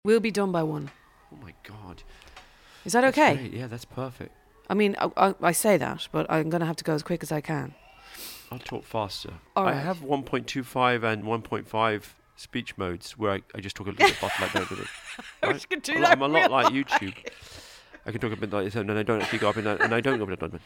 We'll be done by 1. Oh my God. Is that That's okay? great. Yeah, that's perfect. I mean, I say that, but I'm going to have to go as quick as I can. I'll talk faster. All I right. have 1.25 and 1.5 speech modes where I just talk a little bit faster like that with it. I wish you could do that I'm a lot real like high. YouTube. I can talk a bit like this and then I don't actually go up in that, and I don't go up in that.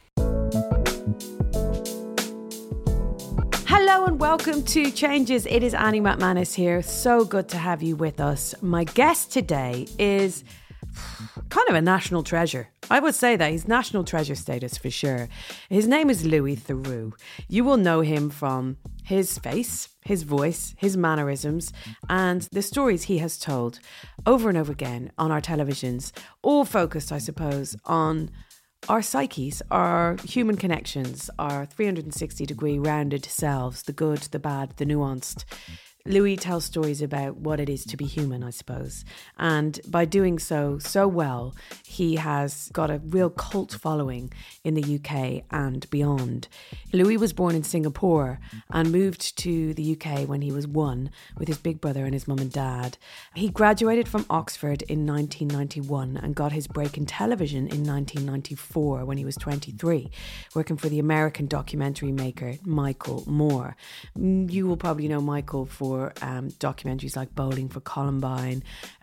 Hello and welcome to Changes. It is Annie McManus here. So good to have you with us. My guest today is kind of a national treasure. I would say that he's national treasure status for sure. His name is Louis Theroux. You will know him from his face, his voice, his mannerisms, and the stories he has told over and over again on our televisions, all focused, I suppose, on our psyches, our human connections, our 360-degree rounded selves, the good, the bad, the nuanced. Louis tells stories about what it is to be human, I suppose. And by doing so well, he has got a real cult following in the UK and beyond. Louis was born in Singapore and moved to the UK when he was 1 with his big brother and his mum and dad. He graduated from Oxford in 1991 and got his break in television in 1994 when he was 23, working for the American documentary maker Michael Moore. You will probably know Michael for documentaries like Bowling for Columbine,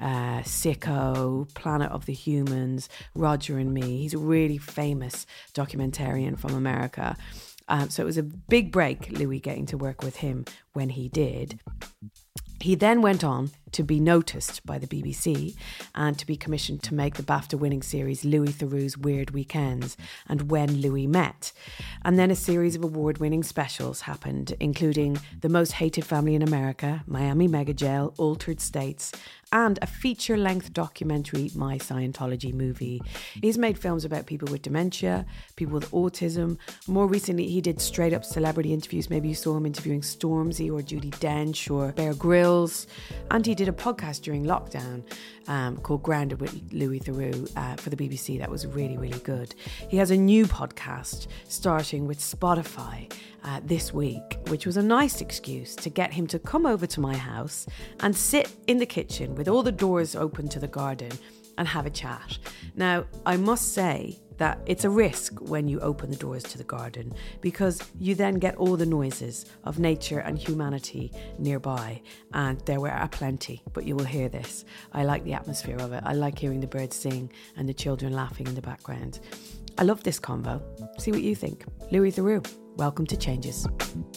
Sicko, Planet of the Humans, Roger and Me. He's a really famous documentarian from America. So it was a big break, Louis, getting to work with him when he did. He then went on to be noticed by the BBC and to be commissioned to make the BAFTA-winning series Louis Theroux's Weird Weekends and When Louis Met. And then a series of award-winning specials happened, including The Most Hated Family in America, Miami Mega Jail, Altered States, and a feature-length documentary, My Scientology Movie. He's made films about people with dementia, people with autism. More recently, he did straight-up celebrity interviews. Maybe you saw him interviewing Stormzy or Judi Dench or Bear Grylls. And he did a podcast during lockdown called Grounded with Louis Theroux for the BBC. That was really, really good. He has a new podcast starting with Spotify this week, which was a nice excuse to get him to come over to my house and sit in the kitchen with all the doors open to the garden and have a chat. Now, I must say that it's a risk when you open the doors to the garden because you then get all the noises of nature and humanity nearby, and there were plenty, but you will hear this. I like the atmosphere of it. I like hearing the birds sing and the children laughing in the background. I love this convo. See what you think. Louis Theroux, welcome to Changes.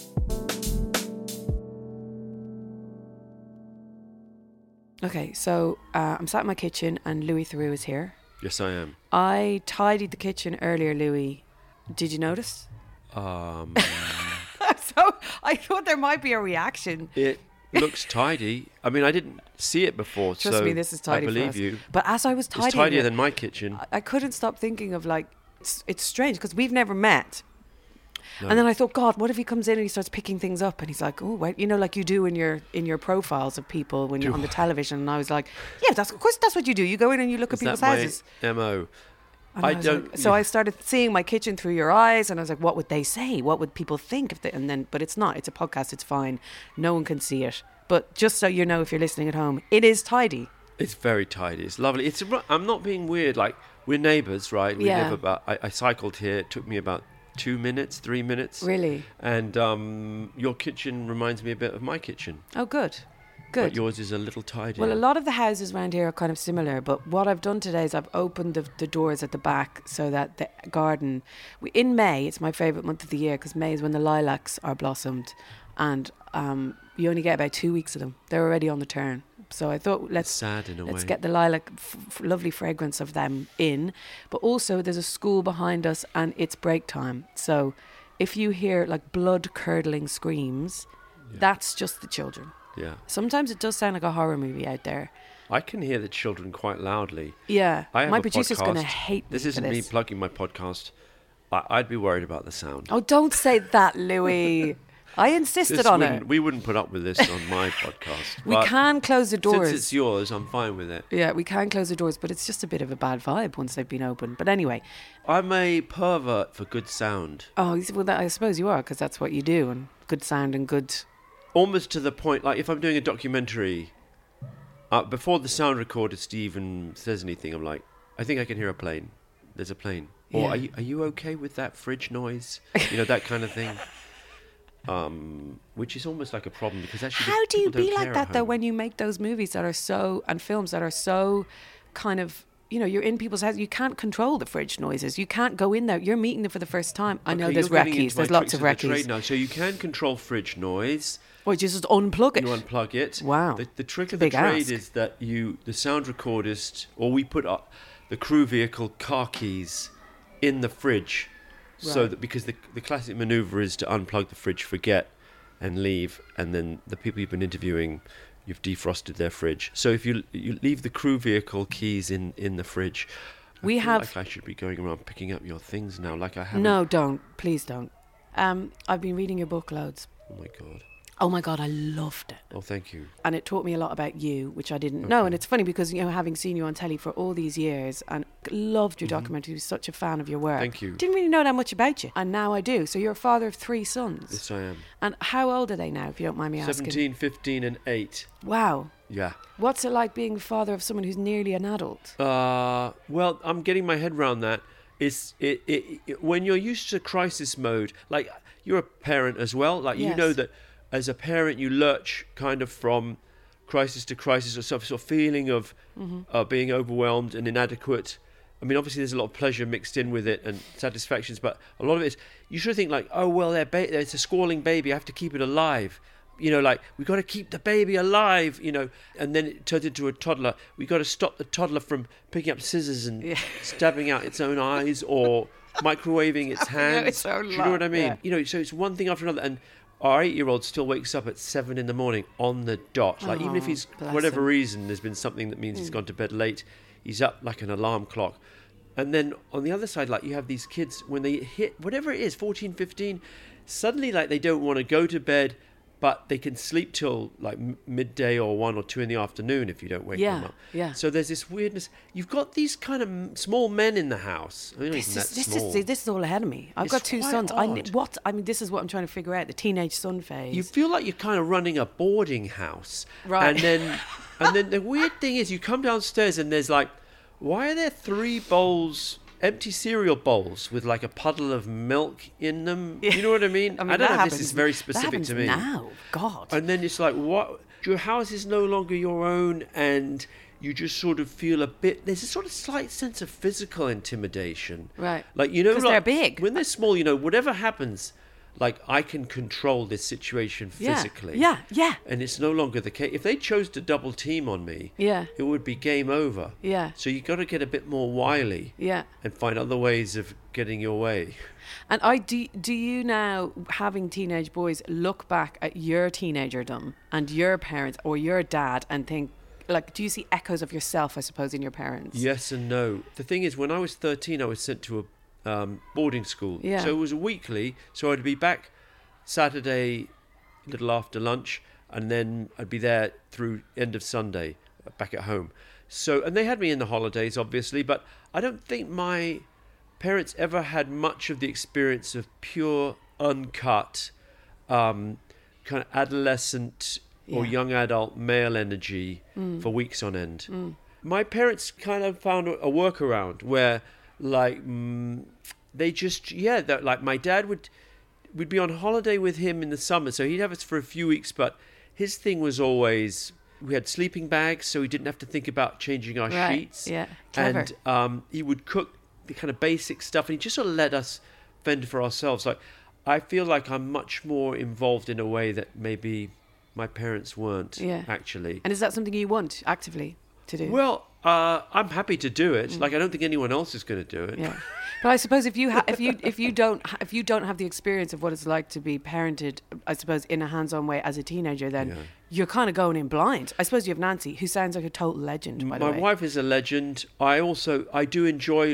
Okay, so I'm sat in my kitchen and Louis Theroux is here. Yes, I am. I tidied the kitchen earlier, Louis. Did you notice? So I thought there might be a reaction. It looks tidy. I mean, I didn't see it before, Trust so me, this is tidy I for believe us. you. But as I was tidying It's tidier it, than my kitchen. I couldn't stop thinking of it's strange because we've never met. No. And then I thought, God, what if he comes in and he starts picking things up and he's like, oh, wait, like you do in your profiles of people when you're on the television. And I was like, yeah, of course that's what you do. You go in and you look at people's houses. That my MO? And I don't. So I started seeing my kitchen through your eyes, and I was like, "What would they say? What would people think if they?" And then, but it's not. It's a podcast. It's fine. No one can see it. But just so you know, if you're listening at home, it is tidy. It's very tidy. It's lovely. I'm not being weird. Like, we're neighbours, right? We live about. I cycled here. It took me about 2 minutes, 3 minutes. Really? And your kitchen reminds me a bit of my kitchen. Oh, good. Good. But yours is a little tidier. Well, a lot of the houses around here are kind of similar, but what I've done today is I've opened the doors at the back so that the garden... In May, it's my favourite month of the year because May is when the lilacs are blossomed and you only get about 2 weeks of them. They're already on the turn. So I thought, let's get the lilac, lovely fragrance of them in. But also there's a school behind us and it's break time. So if you hear like blood-curdling screams, that's just the children. Yeah. Sometimes it does sound like a horror movie out there. I can hear the children quite loudly. Yeah. My producer's going to hate me. This isn't me plugging my podcast. I'd be worried about the sound. Oh, don't say that, Louis. I insisted on it. We wouldn't put up with this on my podcast. We can close the doors. Since it's yours, I'm fine with it. Yeah, we can close the doors, but it's just a bit of a bad vibe once they've been opened. But anyway. I'm a pervert for good sound. Oh, well, I suppose you are, because that's what you do. And good sound and good... Almost to the point, like if I'm doing a documentary before the sound recorder even says anything, I'm like, I think I can hear a plane. There's a plane. Or are you okay with that fridge noise? That kind of thing. Which is almost like a problem because actually, how do you be like that though when you make those movies that are so and films that are so kind of you're in people's houses, you can't control the fridge noises, you can't go in there, you're meeting them for the first time. I know there's recce's, there's lots of recce's now, so you can control fridge noise. Or just unplug it. You unplug it. Wow. The trick of the trade is that the sound recordist, or we put up the crew vehicle car keys in the fridge. Right. So that because the classic maneuver is to unplug the fridge, forget, and leave, and then the people you've been interviewing, you've defrosted their fridge. So if you leave the crew vehicle keys in the fridge, I should be going around picking up your things now, like I haven't. No, don't. Please don't. I've been reading your book loads. Oh my God, I loved it. Oh, thank you. And it taught me a lot about you, which I didn't know. And it's funny because, having seen you on telly for all these years and loved your documentary, was such a fan of your work. Thank you. Didn't really know that much about you. And now I do. So you're a father of 3 sons. Yes, I am. And how old are they now, if you don't mind me asking? 17, 15 and 8. Wow. Yeah. What's it like being the father of someone who's nearly an adult? Well, I'm getting my head around that. When you're used to crisis mode, like you're a parent as well, like yes. You know that as a parent you lurch kind of from crisis to crisis, or sort of feeling of being overwhelmed and inadequate. I mean, obviously there's a lot of pleasure mixed in with it and satisfactions, but a lot of it is, you sort of think like, oh well, it's a squalling baby, I have to keep it alive. Like we got to keep the baby alive, and then it turns into a toddler. We got to stop the toddler from picking up scissors and stabbing out its own eyes or microwaving its hands. Do you know what I mean? Yeah. So it's one thing after another. And our 8-year-old still wakes up at 7 a.m. on the dot. Like even if he's, for whatever reason, there's been something that means he's gone to bed late, he's up like an alarm clock. And then on the other side, like you have these kids, when they hit whatever it is, 14, 15, suddenly like they don't want to go to bed, but they can sleep till like midday or 1 or 2 in the afternoon if you don't wake them up. Yeah. So there's this weirdness. You've got these kind of small men in the house. I mean, this is all ahead of me. I've got 2 sons. This is what I'm trying to figure out, the teenage son phase. You feel like you're kind of running a boarding house. Right. And then the weird thing is you come downstairs and there's like, why are there 3 bowls, empty cereal bowls with like a puddle of milk in them? You know what I mean? I don't know if this is very specific to me. Now, God. And then it's like, what? Your house is no longer your own, and you just sort of feel there's a sort of slight sense of physical intimidation. Right. Like, because they're big. When they're small, whatever happens, like I can control this situation physically. Yeah. And it's no longer the case. If they chose to double team on me, it would be game over. Yeah. So you got to get a bit more wily. Yeah. And find other ways of getting your way. And do you now, having teenage boys, look back at your teenagerdom and your parents or your dad and think, like, do you see echoes of yourself, I suppose, in your parents? Yes and no. The thing is, when I was 13, I was sent to a boarding school. Yeah. So it was a weekly. So I'd be back Saturday, a little after lunch, and then I'd be there through end of Sunday, back at home. So, and they had me in the holidays, obviously, but I don't think my parents ever had much of the experience of pure, uncut, kind of adolescent or young adult male energy for weeks on end. My parents kind of found a workaround where, like, they just, like my dad we'd be on holiday with him in the summer, so he'd have us for a few weeks, but his thing was always, we had sleeping bags, so we didn't have to think about changing our sheets. Yeah, clever. And he would cook the kind of basic stuff, and he just sort of let us fend for ourselves. Like, I feel like I'm much more involved in a way that maybe my parents weren't, actually. And is that something you want actively to do? Well, I'm happy to do it. Like, I don't think anyone else is going to do it. Yeah, but I suppose if you don't have the experience of what it's like to be parented, I suppose, in a hands-on way as a teenager, then you're kind of going in blind. I suppose you have Nancy, who sounds like a total legend. By the way, my wife is a legend. I do enjoy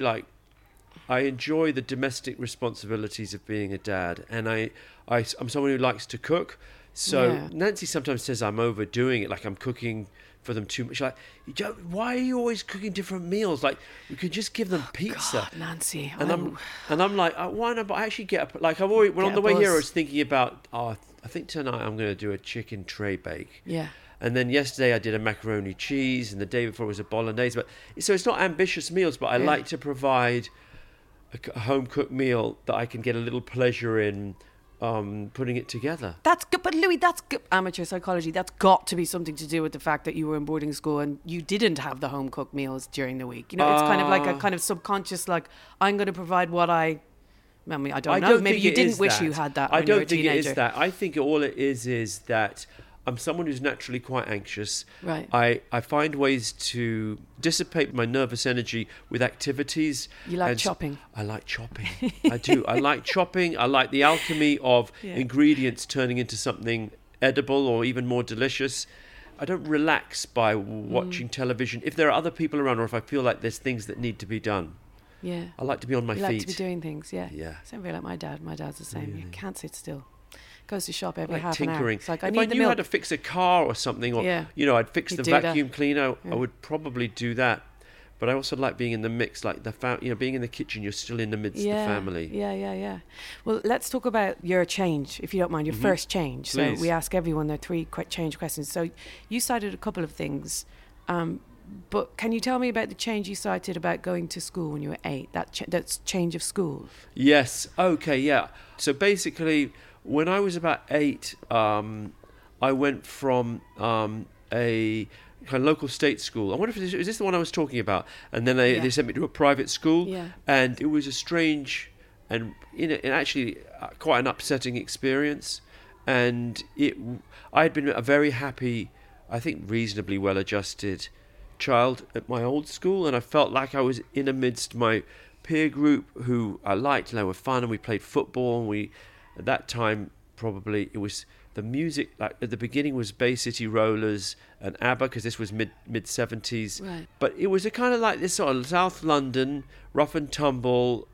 the domestic responsibilities of being a dad, and I'm someone who likes to cook. So Nancy sometimes says I'm overdoing it, like I'm cooking for them too much. Like, why are you always cooking different meals? Like, we could just give them pizza. God, Nancy. And I'm like, why not? But I actually get like when on the way here I was thinking about, I think tonight I'm going to do a chicken tray bake. Yeah. And then yesterday I did a macaroni cheese, and the day before was a bolognese. But so it's not ambitious meals, but I like to provide a home cooked meal that I can get a little pleasure in putting it together. That's good, but Louis, that's good. Amateur psychology. That's got to be something to do with the fact that you were in boarding school and you didn't have the home cooked meals during the week. You know, it's kind of like a kind of subconscious, like, I'm going to provide what I mean, I don't know. Maybe you didn't wish you had that. I when you were don't a think teenager. it is that. I think all it is that I'm someone who's naturally quite anxious. Right. I find ways to dissipate my nervous energy with activities. You like chopping. I like chopping. I do. I like chopping. I like the alchemy of ingredients turning into something edible or even more delicious. I don't relax by watching television if there are other people around or if I feel like there's things that need to be done. Yeah. I like to be on my feet. You like to be doing things, yeah. Yeah. Same very like my dad. My dad's the same. Really? You can't sit still. Goes to shop every Like half tinkering. an hour. It's like, I if need I the knew milk. how to fix a car or something, or I'd fix You'd the do that. vacuum cleaner, Yeah. I would probably do that. But I also like being in the mix, like being in the kitchen. You're still in the midst of the family. Yeah. Well, let's talk about your change, if you don't mind, your first change. Please. So we ask everyone their 3 change questions. So you cited a couple of things, but can you tell me about the change you cited about going to school when you were 8? That's change of school. Yes. Okay. Yeah. So basically, when I was about 8, I went from a kind of local state school. I wonder if is this the one I was talking about? And then they sent me to a private school, and it was a strange and actually quite an upsetting experience. And I had been a very happy, I think reasonably well-adjusted child at my old school, and I felt like I was in amidst my peer group who I liked, and they were fun, and we played football, and at that time probably it was the music, like at the beginning was Bay City Rollers and ABBA, because this was mid 70s, Right. but it was a kind of like this sort of South London rough and tumble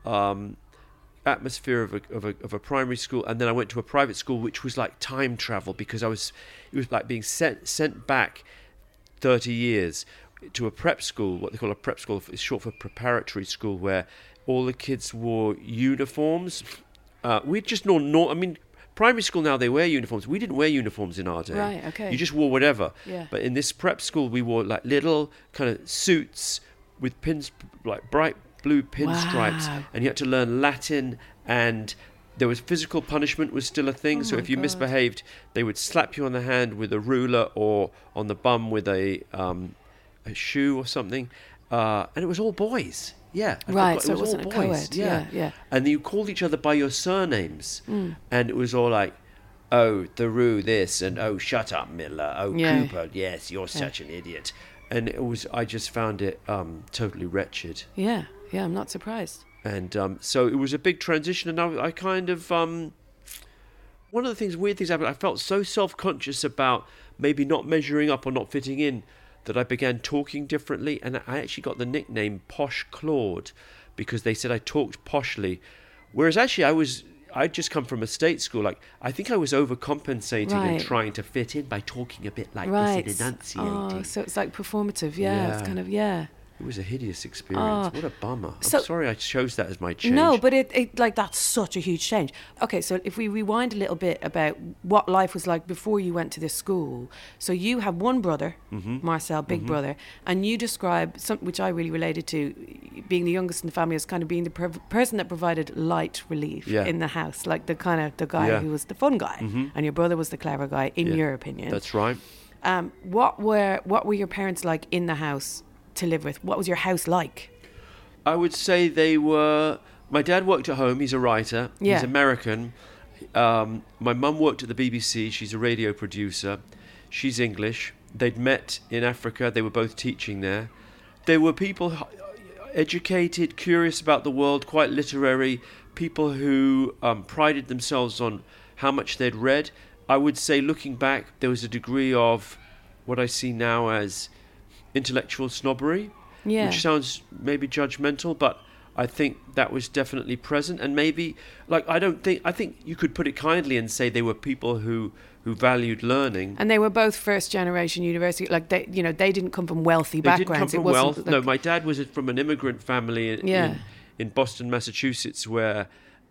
atmosphere of a primary school. And then I went to a private school which was like time travel, because it was like being sent back 30 years to a prep school. What they call a prep school is short for preparatory school, where all the kids wore uniforms. We just I mean, primary school now they wear uniforms. We didn't wear uniforms in our day. Right, okay. You just wore whatever. Yeah. But in this prep school, we wore like little kind of suits with pins, like bright blue pinstripes, Wow. and you had to learn Latin, and there was physical punishment was still a thing. Oh So my if you God. misbehaved, they would slap you on the hand with a ruler or on the bum with a shoe or something. And it was all boys. Yeah. Right, so it was wasn't all a boys. co-ed. Yeah. And you called each other by your surnames. Mm. And it was all like, oh, Theroux this, and oh, shut up, Miller. Oh, Yeah. Cooper, yes, you're such an idiot. And I just found it totally wretched. Yeah, I'm not surprised. And so it was a big transition, and I kind of one of the weird things happened. I felt so self-conscious about maybe not measuring up or not fitting in that I began talking differently, and I actually got the nickname Posh Claude because they said I talked poshly, whereas actually I'd just come from a state school. Like, I think I was overcompensating and Right. trying to fit in by talking a bit like Right. this and enunciating. Oh, so it's like performative. Yeah. It's kind of, It was a hideous experience. Oh. What a bummer. So- I'm sorry I chose that as my change. No, but it like that's such a huge change. Okay, so if we rewind a little bit about what life was like before you went to this school. So you have one brother, Marcel, big brother, and you describe something which I really related to, being the youngest in the family as kind of being the person that provided light relief in the house, like the guy who was the fun guy, and your brother was the clever guy, in your opinion. That's right. What were your parents like in the house to live with? What was your house like? I would say they were... My dad worked at home. He's a writer. Yeah. He's American. My mum worked at the BBC. She's a radio producer. She's English. They'd met in Africa. They were both teaching there. They were people educated, curious about the world, quite literary, people who prided themselves on how much they'd read. I would say, looking back, there was a degree of what I see now as intellectual snobbery, which sounds maybe judgmental, but I think that was definitely present. And maybe, like, I think you could put it kindly and say they were people who valued learning. And they were both first generation university, like they didn't come from wealthy They didn't come backgrounds. from It wasn't wealth. like- No, my dad was from an immigrant family in Boston, Massachusetts, where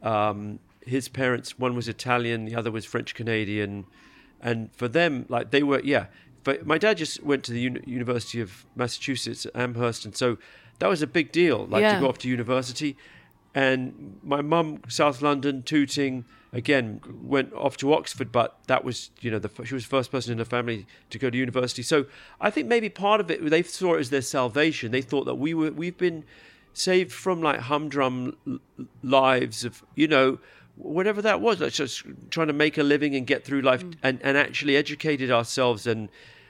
his parents, one was Italian, the other was French Canadian, and for them, like, they were But my dad just went to the University of Massachusetts at Amherst, and so that was a big deal, like to go off to university. And my mum, South London, Tooting, again, went off to Oxford, but that was, she was the first person in her family to go to university. So I think maybe part of it, they saw it as their salvation. They thought that we've been saved from like humdrum lives of, whatever that was, like just trying to make a living and get through life, and actually educated ourselves, and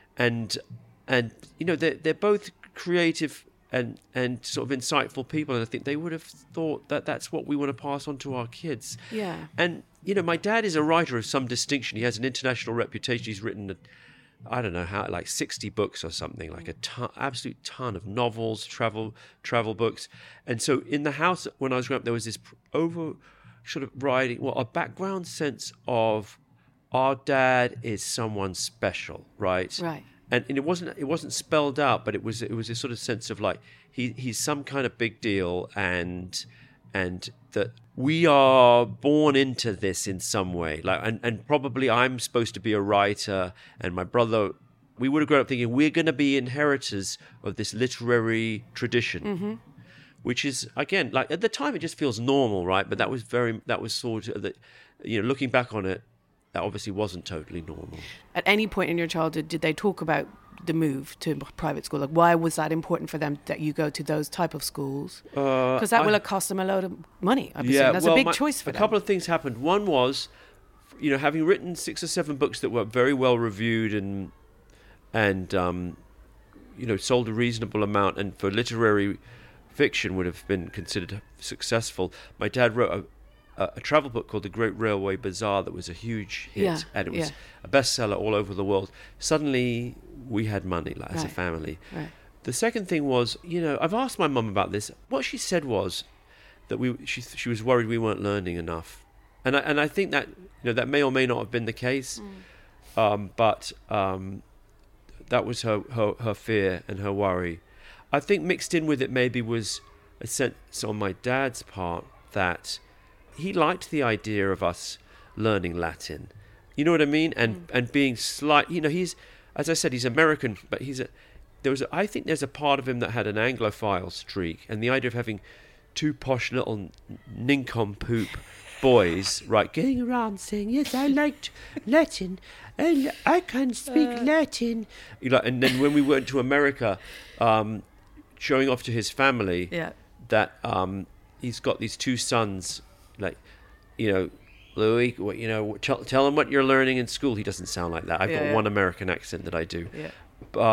they're both creative and sort of insightful people, and I think they would have thought that that's what we want to pass on to our kids. Yeah. And my dad is a writer of some distinction. He has an international reputation. He's written I don't know how, like 60 books or something, like absolute ton of novels, travel books. And so in the house when I was growing up, there was this a background sense of our dad is someone special, right? Right. And it wasn't spelled out, but it was a sort of sense of like he's some kind of big deal, and that we are born into this in some way. Like and probably I'm supposed to be a writer, and my brother, we would have grown up thinking we're going to be inheritors of this literary tradition. Mm-hmm. Which is, again, like at the time it just feels normal, right? But that was sort of looking back on it, that obviously wasn't totally normal. At any point in your childhood, did they talk about the move to private school? Like, why was that important for them that you go to those type of schools? Because that will have cost them a load of money. That's a big choice for them. A couple of things happened. One was, having written 6 or 7 books that were very well reviewed and sold a reasonable amount, and for literary fiction would have been considered successful. My dad wrote a travel book called The Great Railway Bazaar that was a huge hit, and it was a bestseller all over the world. Suddenly, we had money as a family. Right. The second thing was, I've asked my mum about this. What she said was that she was worried we weren't learning enough, and I think that that may or may not have been the case, but that was her fear and her worry. I think mixed in with it maybe was a sense on my dad's part that he liked the idea of us learning Latin. You know what I mean? And being he's, as I said, he's American, but I think there's a part of him that had an Anglophile streak, and the idea of having 2 posh little nincompoop boys, right, going around saying, yes, I liked Latin, and I can speak Latin. And then when we went to America, showing off to his family that he's got these 2 sons, like, Louis, tell him what you're learning in school. He doesn't sound like that. I've got one American accent that I do. Yeah.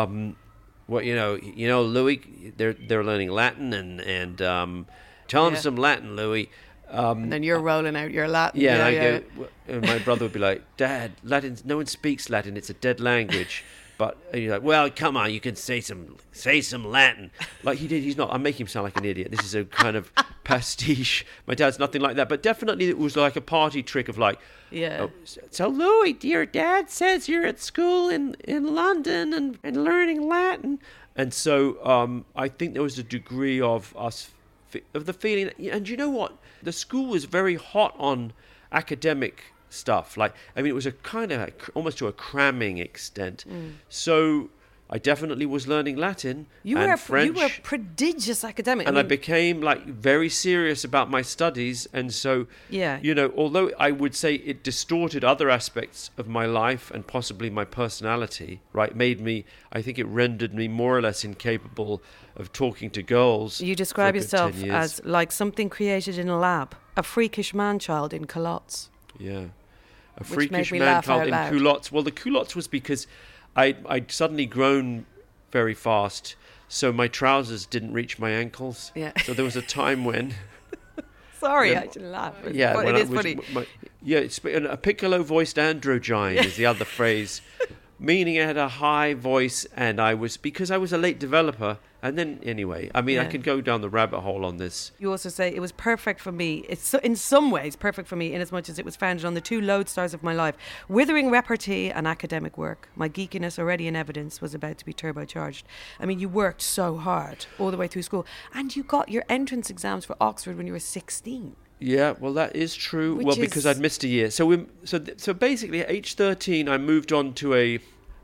Louis, they're learning Latin, and tell him some Latin, Louis. And then you're rolling out your Latin. And my brother would be like, Dad, Latin, no one speaks Latin. It's a dead language. But you're like, well, come on, you can say some Latin. Like he did. He's not. I'm making him sound like an idiot. This is a kind of pastiche. My dad's nothing like that. But definitely it was like a party trick of like, so Louis, your dad says you're at school in London and learning Latin. And so I think there was a degree of the feeling. And you know what? The school was very hot on academic stuff. Like, I mean, it was a kind of almost to a cramming extent. So I definitely was learning Latin and French. You were a prodigious academic. And I became like very serious about my studies. And so, although I would say it distorted other aspects of my life and possibly my personality, right, I think it rendered me more or less incapable of talking to girls. You describe yourself as like something created in a lab, a freakish man-child in culottes. Yeah. A freakish man-child in culottes. Well, the culottes was because I'd suddenly grown very fast, so my trousers didn't reach my ankles. Yeah. So there was a time when... Sorry, I shouldn't laugh. It is funny. A piccolo-voiced androgyne is the other phrase, meaning I had a high voice, and because I was a late developer. And then, anyway, I mean, I can go down the rabbit hole on this. You also say it was perfect for me. It's in some ways perfect for me in as much as it was founded on the 2 lodestars of my life. Withering repartee and academic work. My geekiness, already in evidence, was about to be turbocharged. I mean, you worked so hard all the way through school. And you got your entrance exams for Oxford when you were 16. Yeah, well, that is true. Because I'd missed a year. So basically, at age 13, I moved on to a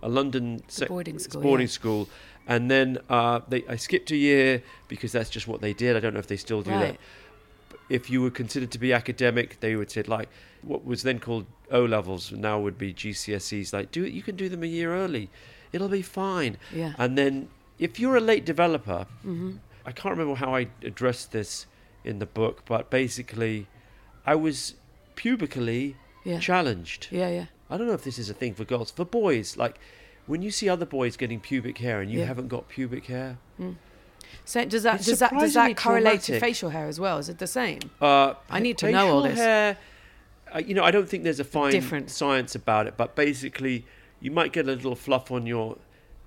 a London boarding school, boarding school, and then I skipped a year because that's just what they did. I don't know if they still do that. If you were considered to be academic, they would say like what was then called O levels, now would be GCSEs. Like, you can do them a year early, it'll be fine. Yeah. And then if you're a late developer, I can't remember how I addressed this in the book, but basically, I was pubically challenged. Yeah. I don't know if this is a thing for girls. For boys, like when you see other boys getting pubic hair and you haven't got pubic hair. So does that correlate to facial hair as well? Is it the same? I need to know all this. Facial hair, I don't think there's a fine science about it, but basically you might get a little fluff on your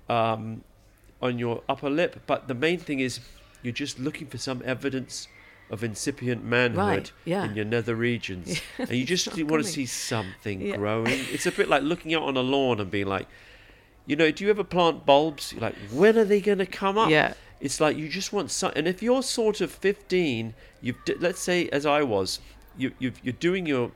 upper lip, but the main thing is you're just looking for some evidence of incipient manhood in your nether regions, and you just want to see something growing. It's a bit like looking out on a lawn and being like, do you ever plant bulbs? You're like, when are they going to come up? Yeah. It's like you just want some, and if you're sort of 15, let's say as I was, you're doing your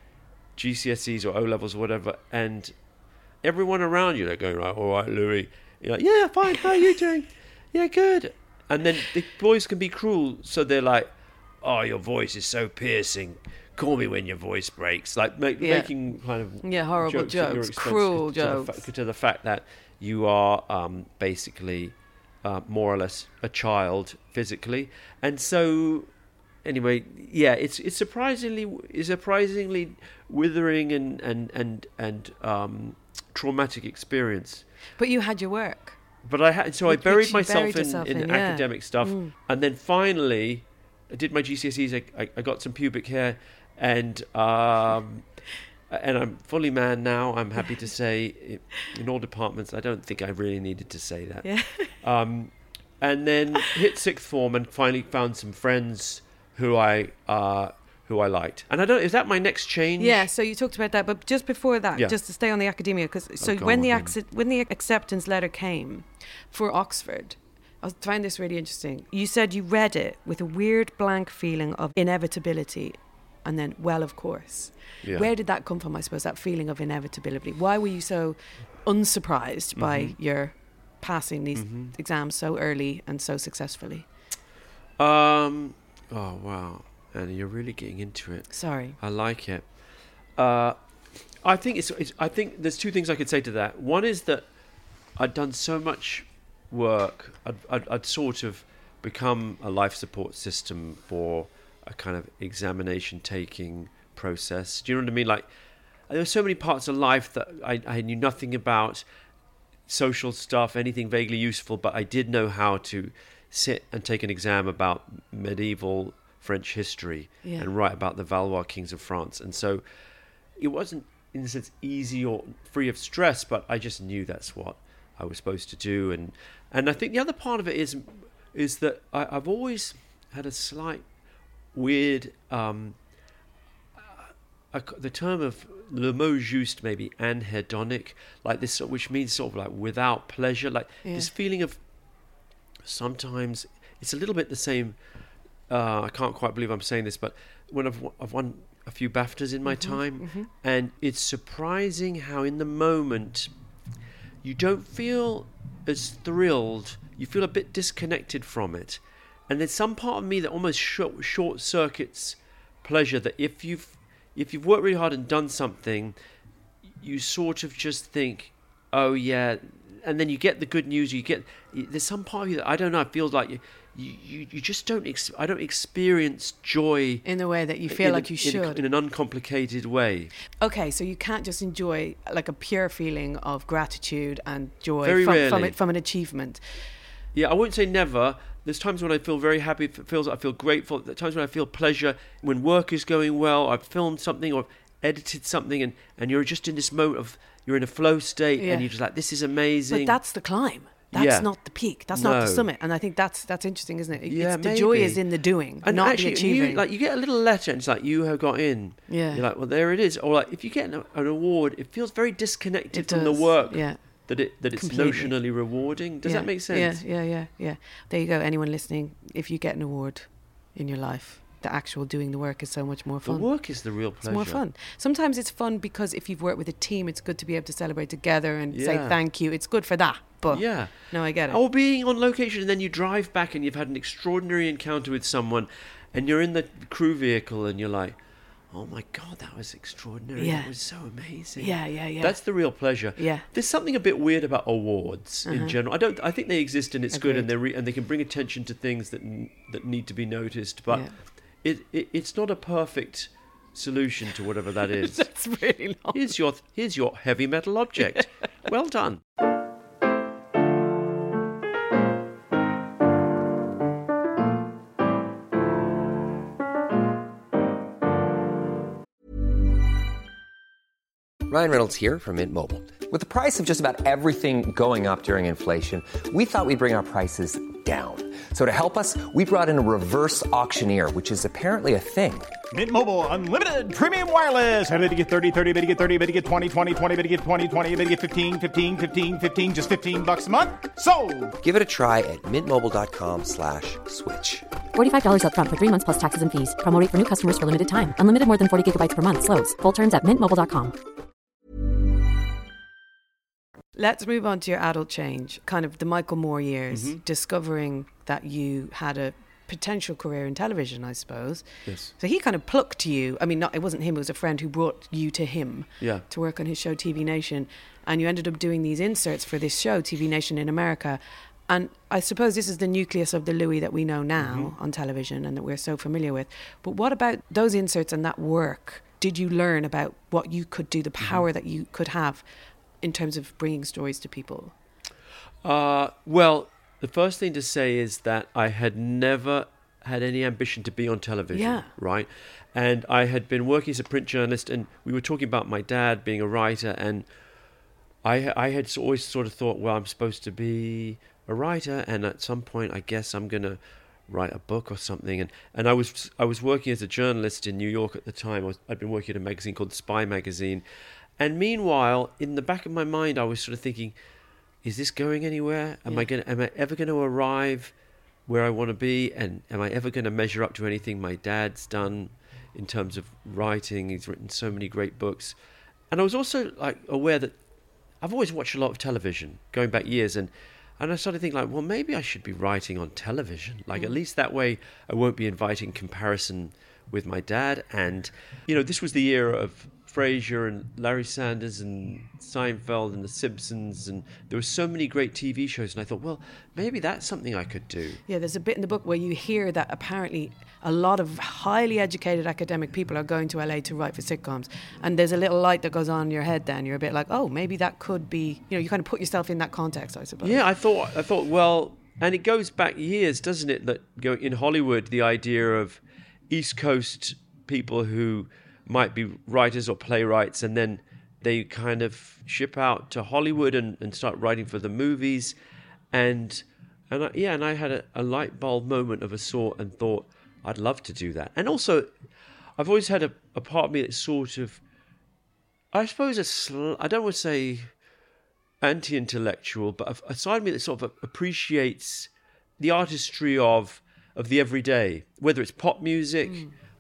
GCSEs or O levels or whatever, and everyone around you, they're going like, all right, Louis. You're like, yeah, fine. How are you doing? Yeah, good. And then the boys can be cruel, so they're like, oh, your voice is so piercing. Call me when your voice breaks. Like making kind of horrible jokes, cruel jokes to the fact that you are basically more or less a child physically. And so anyway, it's surprisingly withering and traumatic experience. But you had your work. But I buried myself in academic stuff, and then finally I did my GCSEs. I got some pubic hair, and I'm fully man now. I'm happy to say, in all departments. I don't think I really needed to say that. Yeah. And then hit sixth form and finally found some friends who I liked. And I don't. Is that my next change? Yeah. So you talked about that, but just before that, just to stay on the academia, because when the acceptance letter came for Oxford, I found this really interesting. You said you read it with a weird blank feeling of inevitability, and then, well, of course. Yeah. Where did that come from? I suppose that feeling of inevitability. Why were you so unsurprised by your passing these exams so early and so successfully? Oh wow. And you're really getting into it. Sorry. I like it. I think I think there's two things I could say to that. One is that I'd done so much work. I'd sort of become a life support system for a kind of examination taking process. Do you know what I mean? Like, there were so many parts of life that I knew nothing about, social stuff, anything vaguely useful, but I did know how to sit and take an exam about medieval French history and write about the Valois kings of France. And so it wasn't, in a sense, easy or free of stress, but I just knew that's what I was supposed to do. And I think the other part of it is that I've always had a slight weird, the term of le mot juste, maybe anhedonic, like this, which means sort of like without pleasure, like this feeling of sometimes it's a little bit the same. I can't quite believe I'm saying this, but when I've won a few BAFTAs in my time, and it's surprising how in the moment you don't feel as thrilled. You feel a bit disconnected from it, and there's some part of me that almost short circuits pleasure. That if you've worked really hard and done something, you sort of just think, oh yeah, and then you get the good news. There's some part of you that I don't know. It feels like you just don't. I don't experience joy in the way that you feel like you should, in an uncomplicated way. Okay, so you can't just enjoy like a pure feeling of gratitude and joy from an achievement. Yeah, I wouldn't say never. There's times when I feel very happy. It feels like I feel grateful. There's times when I feel pleasure. When work is going well, I've filmed something or edited something, and you're just in this moment of, you're in a flow state, and you're just like, this is amazing. But that's the climb. That's not the peak. That's not the summit. And I think that's interesting, isn't it? Yeah, the joy is in the doing, and not actually, the achieving. You get a little letter, and it's like, you have got in. Yeah. You're like, well, there it is. Or like, if you get an award, it feels very disconnected from the work. Yeah. That it's completely notionally rewarding. Does that make sense? Yeah. There you go. Anyone listening, if you get an award in your life, the actual doing the work is so much more The fun. work is the real pleasure. It's more fun. Sometimes it's fun because if you've worked with a team, it's good to be able to celebrate together and say Yeah. thank you. It's good for that. But Yeah. no, I get it. Or being on location and then you drive back and you've had an extraordinary encounter with someone and you're in the crew vehicle and you're like, oh my God, that was extraordinary. Yeah. That was so amazing. Yeah. That's the real pleasure. Yeah. There's something a bit weird about awards in general. I think they exist and it's good and and they can bring attention to things that need to be noticed. But it's not a perfect solution to whatever that is. That's really long. Here's your heavy metal object. Well done. Ryan Reynolds here from Mint Mobile. With the price of just about everything going up during inflation, we thought we'd bring our prices down. So to help us, we brought in a reverse auctioneer, which is apparently a thing. Mint Mobile Unlimited Premium Wireless. How to get 30, 30, bit to get 30, bit to get 20, 20, 20, bit to get 20, 20, bit to get 15, 15, 15, 15, just $15 a month? Sold! Give it a try at mintmobile.com/switch. $45 up front for 3 months plus taxes and fees. Promo rate for new customers for limited time. Unlimited more than 40 gigabytes per month. Slows full terms at mintmobile.com. Let's move on to your adult change, kind of the Michael Moore years, discovering that you had a potential career in television, I suppose. Yes. So he kind of plucked you. I mean, it wasn't him, it was a friend who brought you to him to work on his show TV Nation. And you ended up doing these inserts for this show, TV Nation in America. And I suppose this is the nucleus of the Louis that we know now on television and that we're so familiar with. But what about those inserts and that work? Did you learn about what you could do, the power that you could have in terms of bringing stories to people? Well, the first thing to say is that I had never had any ambition to be on television, right? And I had been working as a print journalist, and we were talking about my dad being a writer, and I had always sort of thought, well, I'm supposed to be a writer, and at some point, I guess I'm going to write a book or something. And I was working as a journalist in New York at the time. I'd been working at a magazine called Spy Magazine. And meanwhile, in the back of my mind, I was sort of thinking, is this going anywhere? Am I ever going to arrive where I want to be? And am I ever going to measure up to anything my dad's done in terms of writing? He's written so many great books. And I was also like aware that I've always watched a lot of television going back years. And I started thinking like, well, maybe I should be writing on television. Like at least that way I won't be inviting comparison with my dad. And, this was the era of Frasier and Larry Sanders and Seinfeld and The Simpsons, and there were so many great TV shows, and I thought, well, maybe that's something I could do. Yeah, there's a bit in the book where you hear that apparently a lot of highly educated academic people are going to LA to write for sitcoms, and there's a little light that goes on in your head then. You're a bit like, oh, maybe that could be, you kind of put yourself in that context, I suppose. Yeah, I thought, well, and it goes back years, doesn't it, that in Hollywood, the idea of East Coast people who might be writers or playwrights, and then they kind of ship out to Hollywood and start writing for the movies. And I had a light bulb moment of a sort and thought, I'd love to do that. And also, I've always had a part of me that's sort of, I suppose, I don't want to say anti-intellectual, but a side of me that sort of appreciates the artistry of the everyday, whether it's pop music,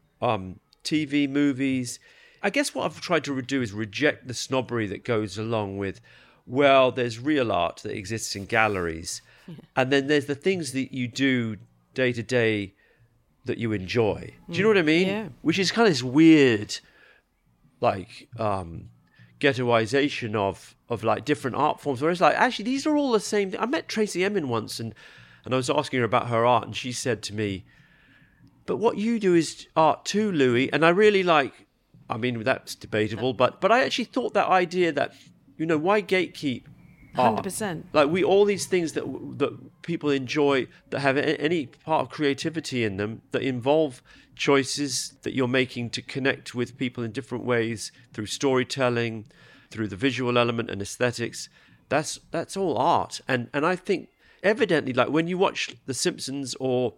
TV, movies. I guess what I've tried to do is reject the snobbery that goes along with, well, there's real art that exists in galleries, and then there's the things that you do day to day that you enjoy. Do you know what I mean? Yeah. Which is kind of this weird, like, ghettoization of like different art forms, where it's like, actually, these are all the same thing. I met Tracy Emin once, and I was asking her about her art, and she said to me, but what you do is art too, Louis. And I really that's debatable, but I actually thought that idea that, why gatekeep art? 100%. Like all these things that people enjoy that have any part of creativity in them that involve choices that you're making to connect with people in different ways through storytelling, through the visual element and aesthetics. That's all art. And I think evidently, like when you watch The Simpsons or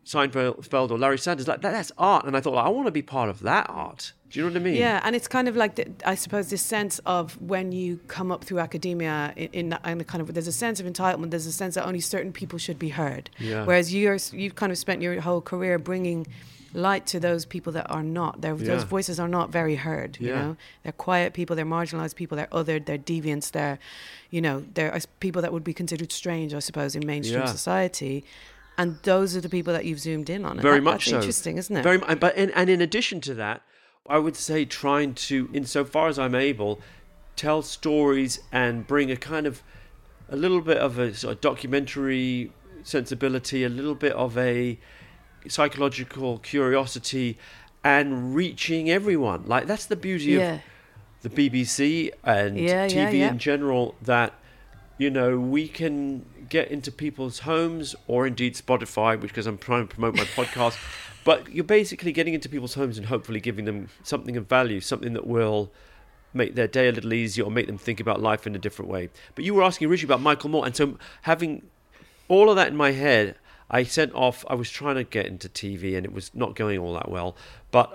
Seinfeld or Larry Sanders, like that's art. And I thought, I want to be part of that art. Do you know what I mean? Yeah, and it's kind of like, I suppose, this sense of when you come up through academia, in the kind of, there's a sense of entitlement, there's a sense that only certain people should be heard. Yeah. Whereas you've kind of spent your whole career bringing light to those people that are not. Those voices are not very heard, you know? They're quiet people, they're marginalised people, they're othered, they're deviants, they're people that would be considered strange, I suppose, in mainstream society. And those are the people that you've zoomed in on. Very much that's so. Interesting, isn't it? Very much. But in addition to that, I would say trying to, insofar as I'm able, tell stories and bring a little bit of a sort of documentary sensibility, a little bit of a psychological curiosity, and reaching everyone. Like, that's the beauty of the BBC and TV in general, that, you know, we can get into people's homes, or indeed Spotify, because I'm trying to promote my podcast. But you're basically getting into people's homes and hopefully giving them something of value, something that will make their day a little easier or make them think about life in a different way. But you were asking originally about Michael Moore. And so having all of that in my head, I was trying to get into TV and it was not going all that well. But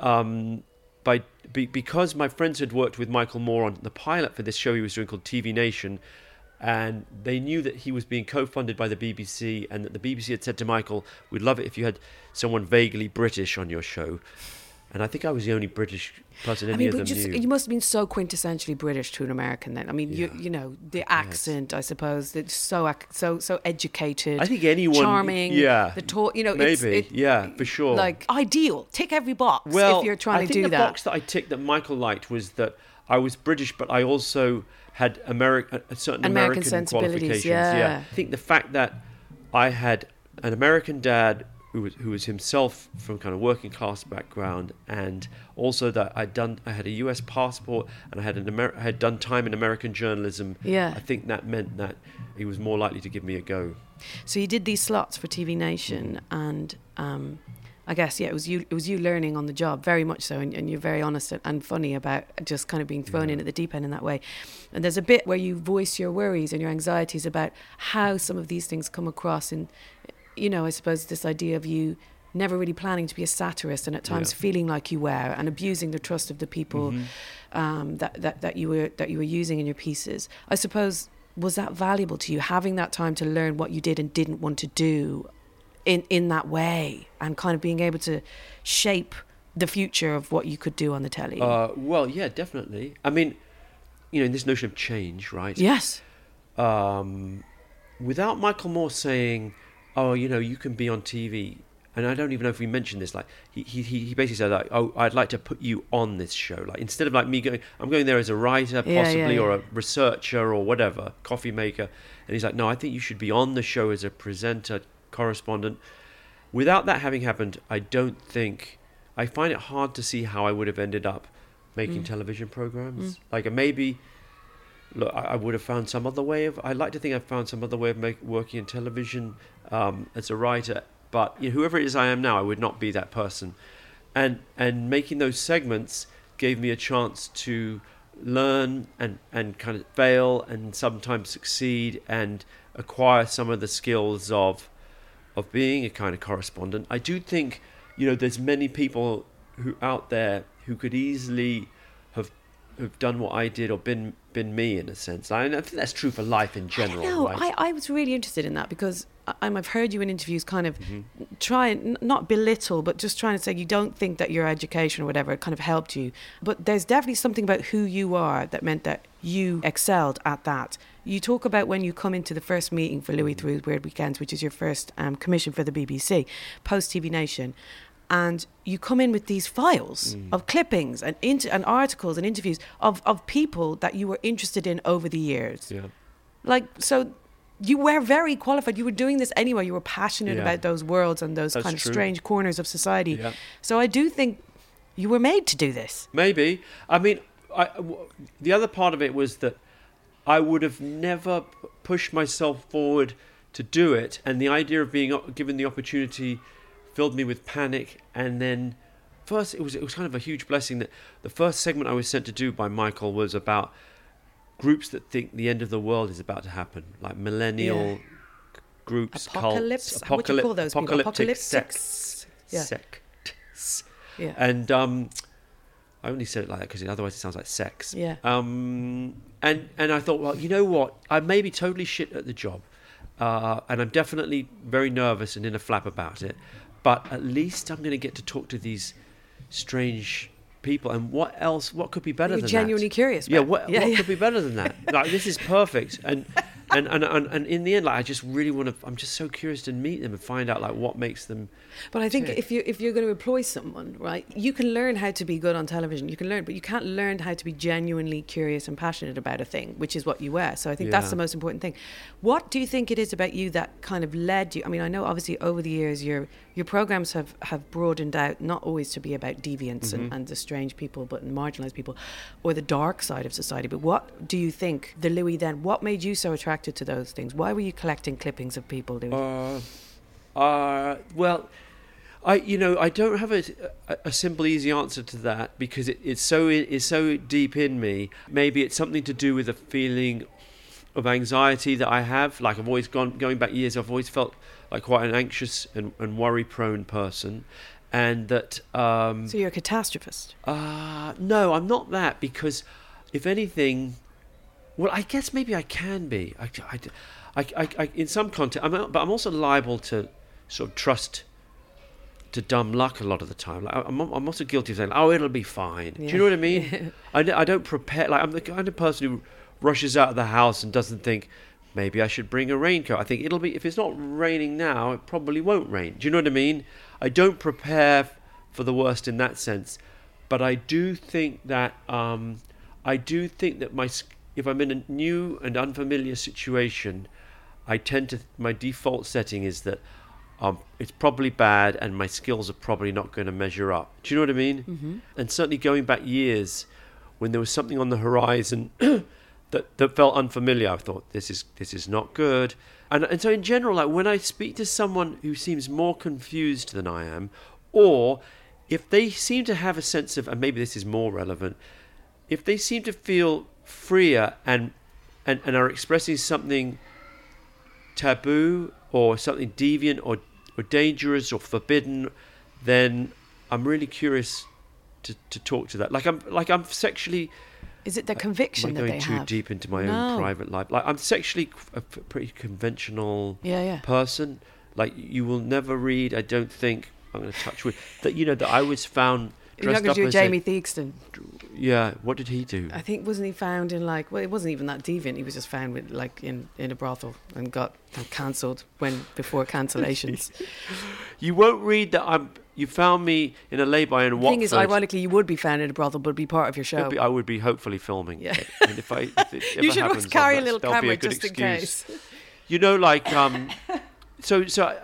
because my friends had worked with Michael Moore on the pilot for this show he was doing called TV Nation, and they knew that he was being co-funded by the BBC, and that the BBC had said to Michael, we'd love it if you had someone vaguely British on your show. And I think I was the only British person any of them knew. You must have been so quintessentially British to an American then. I mean, you know, the accent, I suppose, it's so educated. I think anyone... Charming. Yeah. The talk, you know, maybe, for sure. Like, ideal. Tick every box if you're trying to do that. I think the box that I ticked that Michael liked was that I was British, but I also had certain American qualifications. Yeah. I think the fact that I had an American dad who was himself from kind of working class background, and also that I had a US passport, and I had done time in American journalism. Yeah. I think that meant that he was more likely to give me a go. So you did these slots for TV Nation, and I guess, it was you learning on the job, very much so, and you're very honest and funny about just kind of being thrown in at the deep end in that way. And there's a bit where you voice your worries and your anxieties about how some of these things come across in, you know, I suppose this idea of you never really planning to be a satirist and at times feeling like you were, and abusing the trust of the people that you were using in your pieces. I suppose, was that valuable to you, having that time to learn what you did and didn't want to do in that way, and kind of being able to shape the future of what you could do on the telly? Well, yeah, definitely. I mean, you know, in this notion of change, right? Yes. Without Michael Moore saying, oh, you know, you can be on TV, and I don't even know if we mentioned this, like, he basically said, like, oh, I'd like to put you on this show. Like, instead of like me going, I'm going there as a writer, possibly, or a researcher or whatever, coffee maker. And he's like, no, I think you should be on the show as a presenter, correspondent. Without that having happened, I find it hard to see how I would have ended up making television programs. Like, maybe, look, I would have found some other way of, I'd like to think I've found some other way of working in television as a writer, but, you know, whoever it is I am now, I would not be that person. And making those segments gave me a chance to learn and kind of fail and sometimes succeed and acquire some of the skills of being a kind of correspondent. I do think, you know, there's many people who out there who could easily have done what I did or been me, in a sense. I think that's true for life in general. I know. Right? I was really interested in that because I've heard you in interviews kind of try and not belittle, but just trying to say you don't think that your education or whatever kind of helped you. But there's definitely something about who you are that meant that you excelled at that. You talk about when you come into the first meeting for Louis Theroux's Weird Weekends, which is your first commission for the BBC, post TV Nation, and you come in with these files of clippings and articles and interviews of people that you were interested in over the years. Yeah. Like, so you were very qualified. You were doing this anyway. You were passionate about those worlds and those kind of strange corners of society. Yeah. So I do think you were made to do this. Maybe. I mean, the other part of it was that I would have never pushed myself forward to do it. And the idea of being given the opportunity filled me with panic. And then first, it was kind of a huge blessing that the first segment I was sent to do by Michael was about groups that think the end of the world is about to happen, like millennial groups, Apocalypse? cults, What do you call those people? apocalyptic Apocalyptics? Yeah. sects. Yeah. And I only said it like that because otherwise it sounds like sex. Yeah. And I thought, well, you know what? I may be totally shit at the job, and I'm definitely very nervous and in a flap about it. But at least I'm going to get to talk to these strange people. And what else? What could be better than that? You're genuinely curious. Yeah. About. What could be better than that? Like, this is perfect. And in the end, like, I just really want to. I'm just so curious to meet them and find out like what makes them. But I think tick. if you're going to employ someone, right, you can learn how to be good on television. You can learn, but you can't learn how to be genuinely curious and passionate about a thing, which is what you were. So I think that's the most important thing. What do you think it is about you that kind of led you? I mean, I know obviously over the years your programs have broadened out, not always to be about deviance and the strange people, but marginalised people, or the dark side of society. But what do you think, the Louis then? What made you so attracted to those things? Why were you collecting clippings of people, Louis? Well, I don't have a simple, easy answer to that because it's so deep in me. Maybe it's something to do with a feeling of anxiety that I have. Like I've always going back years, I've always felt like quite an anxious and worry-prone person, and that. So you're a catastrophist? No, I'm not that, because if anything, well, I guess maybe I can be. I in some context, but I'm also liable to sort of trust to dumb luck a lot of the time. Like I'm also guilty of saying, "Oh, it'll be fine." Yeah. Do you know what I mean? I don't prepare. Like I'm the kind of person who rushes out of the house and doesn't think, maybe I should bring a raincoat. I think it'll be, if it's not raining now, it probably won't rain. Do you know what I mean? I don't prepare for the worst in that sense, but I do think that if I'm in a new and unfamiliar situation, my default setting is that it's probably bad and my skills are probably not going to measure up. Do you know what I mean? Mm-hmm. And certainly going back years, when there was something on the horizon that felt unfamiliar, I thought, this is not good. And so in general, like when I speak to someone who seems more confused than I am, or if they seem to have a sense of, and maybe this is more relevant, if they seem to feel freer and are expressing something taboo or something deviant or dangerous or forbidden, then I'm really curious to talk to that. Like I'm sexually. Is it the conviction that they have? Am I going too deep into my own private life? Like I'm sexually a pretty conventional person. Like you will never read. I don't think, I'm going to touch wood, that I was found. You're not going to do Jamie Theakston. Yeah, what did he do? I think, wasn't he found in it wasn't even that deviant. He was just found with in a brothel and got cancelled before cancellations. You won't read that you found me in a lay-by in Watford. The thing is, ironically, you would be found in a brothel, but it'd be part of your show. I would be hopefully filming. Yeah. And if you should always carry a little camera just in case. Like. So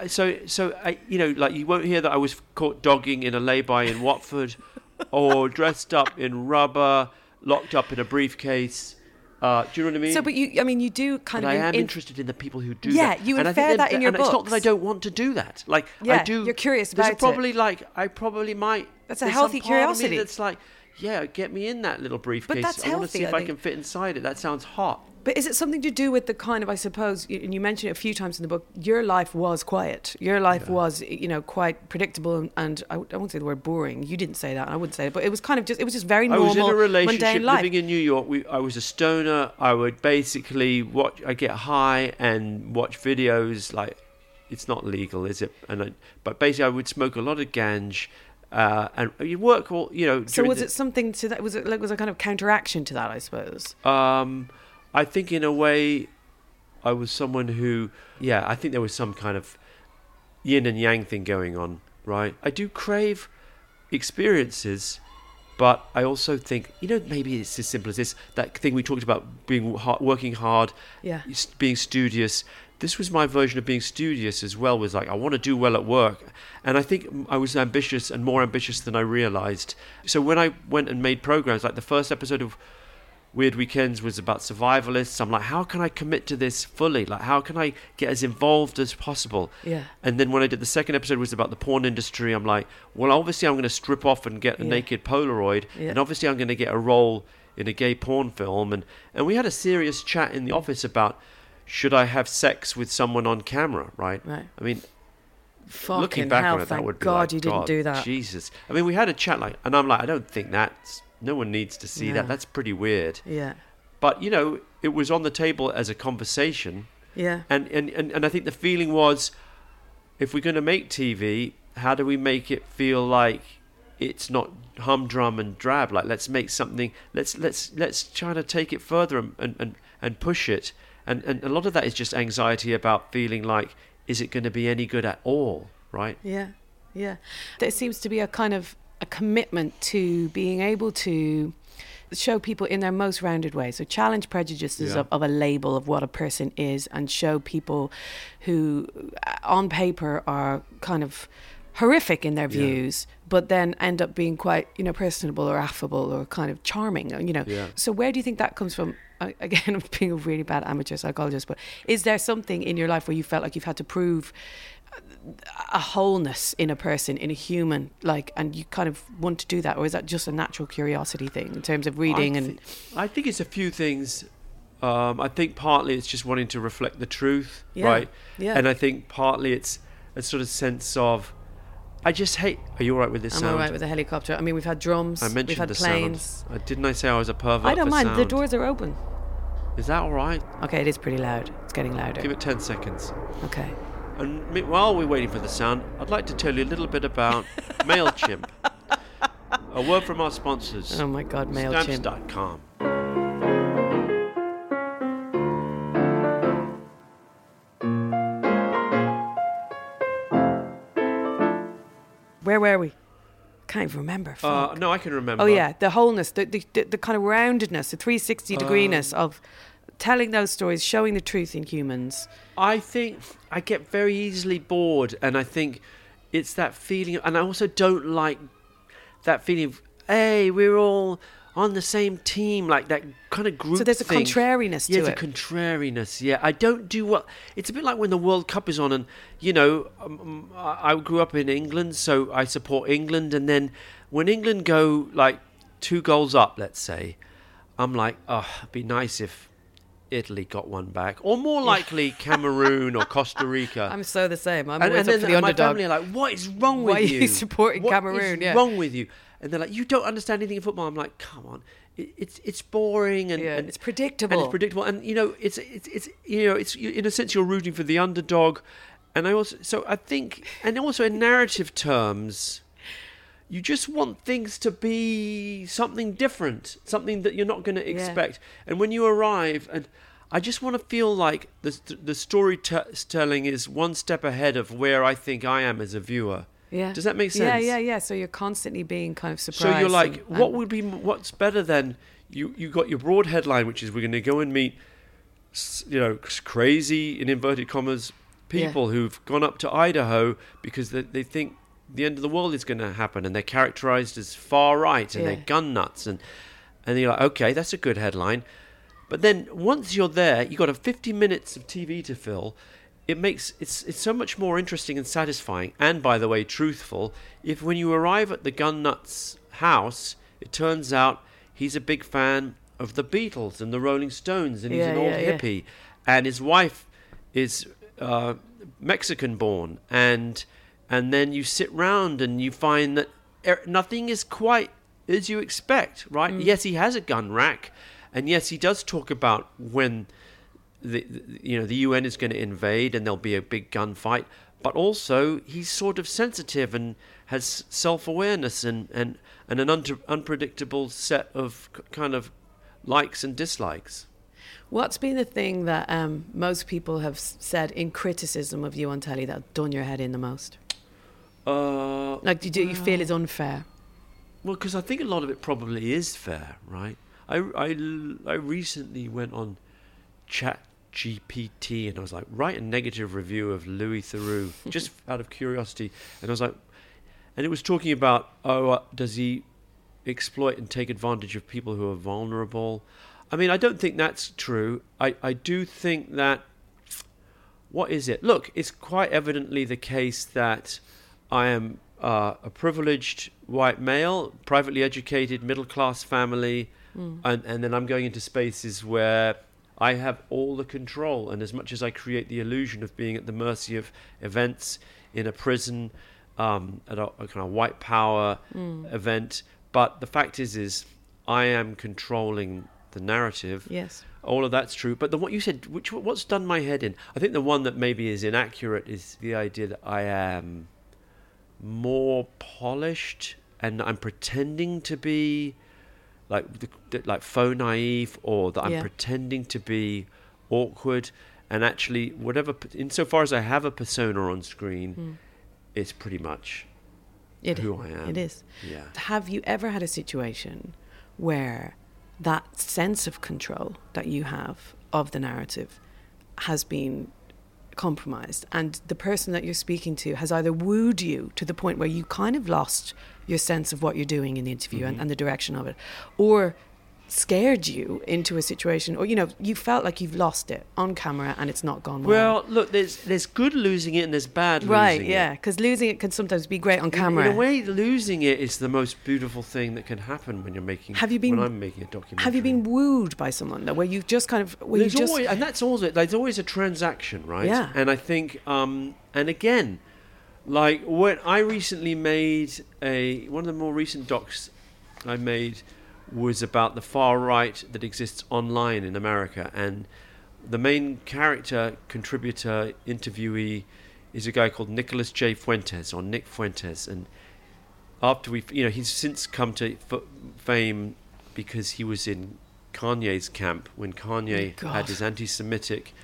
I, like you won't hear that I was caught dogging in a lay-by in Watford, or dressed up in rubber, locked up in a briefcase. Do you know what I mean? So, but you do kind of. I am interested in the people who do that. Yeah, you infer that in your books. And it's not that I don't want to do that. Like yeah, I do. You're curious about it. I probably might. That's a healthy curiosity. That's like, yeah, get me in that little briefcase. But that's healthy. I want to see if I can fit inside it. That sounds hot. But is it something to do with the kind of, I suppose, and you mentioned it a few times in the book, your life was quiet. Your life was, quite predictable and I won't say the word boring. You didn't say that, and I wouldn't say it, but it was kind of just, it was just very normal, mundane life. I was in a relationship living in New York. I was a stoner. I would basically I'd get high and watch videos. Like, it's not legal, is it? But basically I would smoke a lot of ganj. And you work all, So was it something to that? Was it a kind of counteraction to that, I suppose? I think in a way I was someone who, I think there was some kind of yin and yang thing going on, right? I do crave experiences, but I also think, maybe it's as simple as this, that thing we talked about, working hard, being studious. This was my version of being studious as well, was like, I want to do well at work. And I think I was ambitious and more ambitious than I realized. So when I went and made programs, like the first episode of Weird Weekends was about survivalists. I'm like, how can I commit to this fully? Like, how can I get as involved as possible? Yeah. And then when I did the second episode was about the porn industry, I'm like, well, obviously I'm going to strip off and get a naked Polaroid. Yeah. And obviously I'm going to get a role in a gay porn film. And we had a serious chat in the office about, should I have sex with someone on camera, right? Right. I mean, Fucking looking back hell, on it, that thank would be God like, you didn't God, do that. Jesus. I mean, we had a chat and I'm like, I don't think no one needs to see No. that. That's pretty weird. Yeah. But, it was on the table as a conversation. Yeah. And I think the feeling was, if we're going to make TV, how do we make it feel like it's not humdrum and drab? Like, let's make something. Let's try to take it further and push it. And a lot of that is just anxiety about feeling like, is it going to be any good at all? Right? Yeah. Yeah. There seems to be a kind of a commitment to being able to show people in their most rounded way. So challenge prejudices of a label of what a person is, and show people who on paper are kind of horrific in their views, but then end up being quite, personable or affable or kind of charming, Yeah. So where do you think that comes from? Again, I'm being a really bad amateur psychologist, but is there something in your life where you felt like you've had to prove a wholeness in a person, in a human, and you kind of want to do that? Or is that just a natural curiosity thing in terms of reading? I think it's a few things. I think partly it's just wanting to reflect the truth, Yeah, right? yeah. And I think partly it's a sort of sense of, I just hate. Are you all right with this I'm sound? all right with the helicopter. I mean, we've had drums, I mentioned we've had the planes. sound. Didn't I say I was a pervert? I don't for mind. The sound? doors are open. Is that all right? Okay, it is pretty loud. It's getting louder. Give it 10 seconds. Okay. And while we're waiting for the sound, I'd like to tell you a little bit about MailChimp. A word from our sponsors. Oh my God, MailChimp. Stamps.com. Where were we? Can't even remember. Fuck. No, I can remember. Oh yeah, the wholeness, the kind of roundedness, the 360 degreenness of telling those stories, showing the truth in humans. I think I get very easily bored, and I think it's that feeling, and I also don't like that feeling of, hey, we're all on the same team, like that kind of group. So there's a thing. contrariness to Yeah, it. there's a contrariness. Yeah, I don't do what. It's a bit like when the World Cup is on, and I grew up in England, so I support England, and then when England go like 2 goals up, let's say, I'm like, oh, it'd be nice if Italy got one back, or more likely Cameroon or Costa Rica. I'm so the same. I'm And always then up for the my underdog. family are like, what is wrong with Why you? are you supporting Cameroon? What is Yeah. wrong with you? And they're like, you don't understand anything in football. I'm like, come on, it's boring and it's predictable. And it's predictable, and it's in a sense you're rooting for the underdog, and I think, and also in narrative terms, you just want things to be something different, something that you're not going to expect. And when you arrive, and I just want to feel like the storytelling is one step ahead of where I think I am as a viewer. Yeah. Does that make sense? Yeah. So you're constantly being kind of surprised. So you're like, what's better than you got your broad headline, which is we're going to go and meet, crazy, in inverted commas, people who've gone up to Idaho because they think the end of the world is going to happen, and they're characterized as far right and they're gun nuts, and you're like, okay, that's a good headline. But then once you're there, you've got 50 minutes of TV to fill. It makes it's so much more interesting and satisfying, and by the way, truthful, if when you arrive at the gun nut's house, it turns out he's a big fan of the Beatles and the Rolling Stones, and he's an old hippie, and his wife is Mexican born, and then you sit round and you find that nothing is quite as you expect, right? Yes, he has a gun rack, and yes, he does talk about when the UN is going to invade and there'll be a big gunfight, but also he's sort of sensitive and has self-awareness and an unpredictable set of kind of likes and dislikes. What's been the thing that most people have said in criticism of you on telly that done your head in the most? Do you feel is unfair? Well, because I think a lot of it probably is fair, right? I recently went on ChatGPT and I was like, write a negative review of Louis Theroux, just out of curiosity. And I was like, and it was talking about, does he exploit and take advantage of people who are vulnerable? I mean, I don't think that's true. I do think that, what is it? Look, it's quite evidently the case that I am a privileged white male, privately educated, middle-class family, and then I'm going into spaces where I have all the control, and as much as I create the illusion of being at the mercy of events in a prison, at a kind of white power event, but the fact is I am controlling the narrative. Yes. All of that's true. But what you said, what's done my head in, I think the one that maybe is inaccurate is the idea that I am more polished and I'm pretending to be like faux naive, or that I'm pretending to be awkward, and actually whatever, insofar as I have a persona on screen, it's pretty much who I am. It is. Yeah. Have you ever had a situation where that sense of control that you have of the narrative has been compromised, and the person that you're speaking to has either wooed you to the point where you kind of lost your sense of what you're doing in the interview and the direction of it, or scared you into a situation, or you felt like you've lost it on camera and it's not gone well? Well, look, there's good losing it and there's bad losing it. Right, yeah, because losing it can sometimes be great on camera. In a way, losing it is the most beautiful thing that can happen when you're making. When I'm making a documentary. Have you been wooed by someone though, where you just kind of? And that's also, there's always a transaction, right? Yeah. And I think, and again, like when I recently made one of the more recent docs I made was about the far right that exists online in America, and the main character, contributor, interviewee is a guy called Nicholas J. Fuentes, or Nick Fuentes, and after he's since come to fame because he was in Kanye's camp when Kanye had his anti-Semitic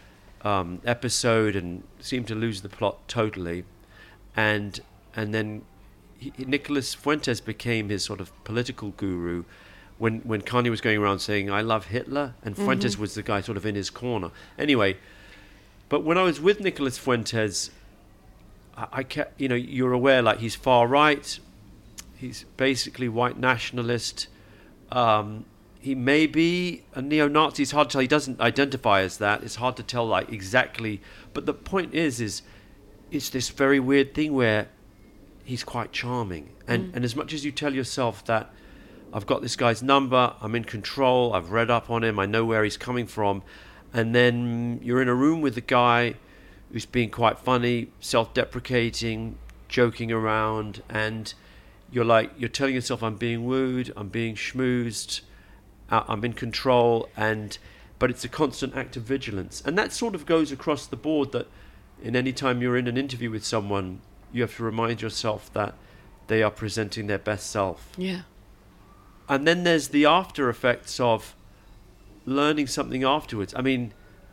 episode and seemed to lose the plot totally, and then Nicholas Fuentes became his sort of political guru when Kanye was going around saying, "I love Hitler," and Fuentes was the guy sort of in his corner. Anyway, but when I was with Nicholas Fuentes, I kept, you're aware, like, he's far right, he's basically white nationalist, he may be a neo-Nazi, it's hard to tell, he doesn't identify as that, it's hard to tell, like, exactly, but the point is it's this very weird thing where he's quite charming, and as much as you tell yourself that I've got this guy's number, I'm in control, I've read up on him, I know where he's coming from, and then you're in a room with a guy who's being quite funny, self-deprecating, joking around, and you're telling yourself, I'm being wooed, I'm being schmoozed, I'm in control, but it's a constant act of vigilance. And that sort of goes across the board, that in any time you're in an interview with someone, you have to remind yourself that they are presenting their best self. Yeah. And then there's the after effects of learning something afterwards. I mean,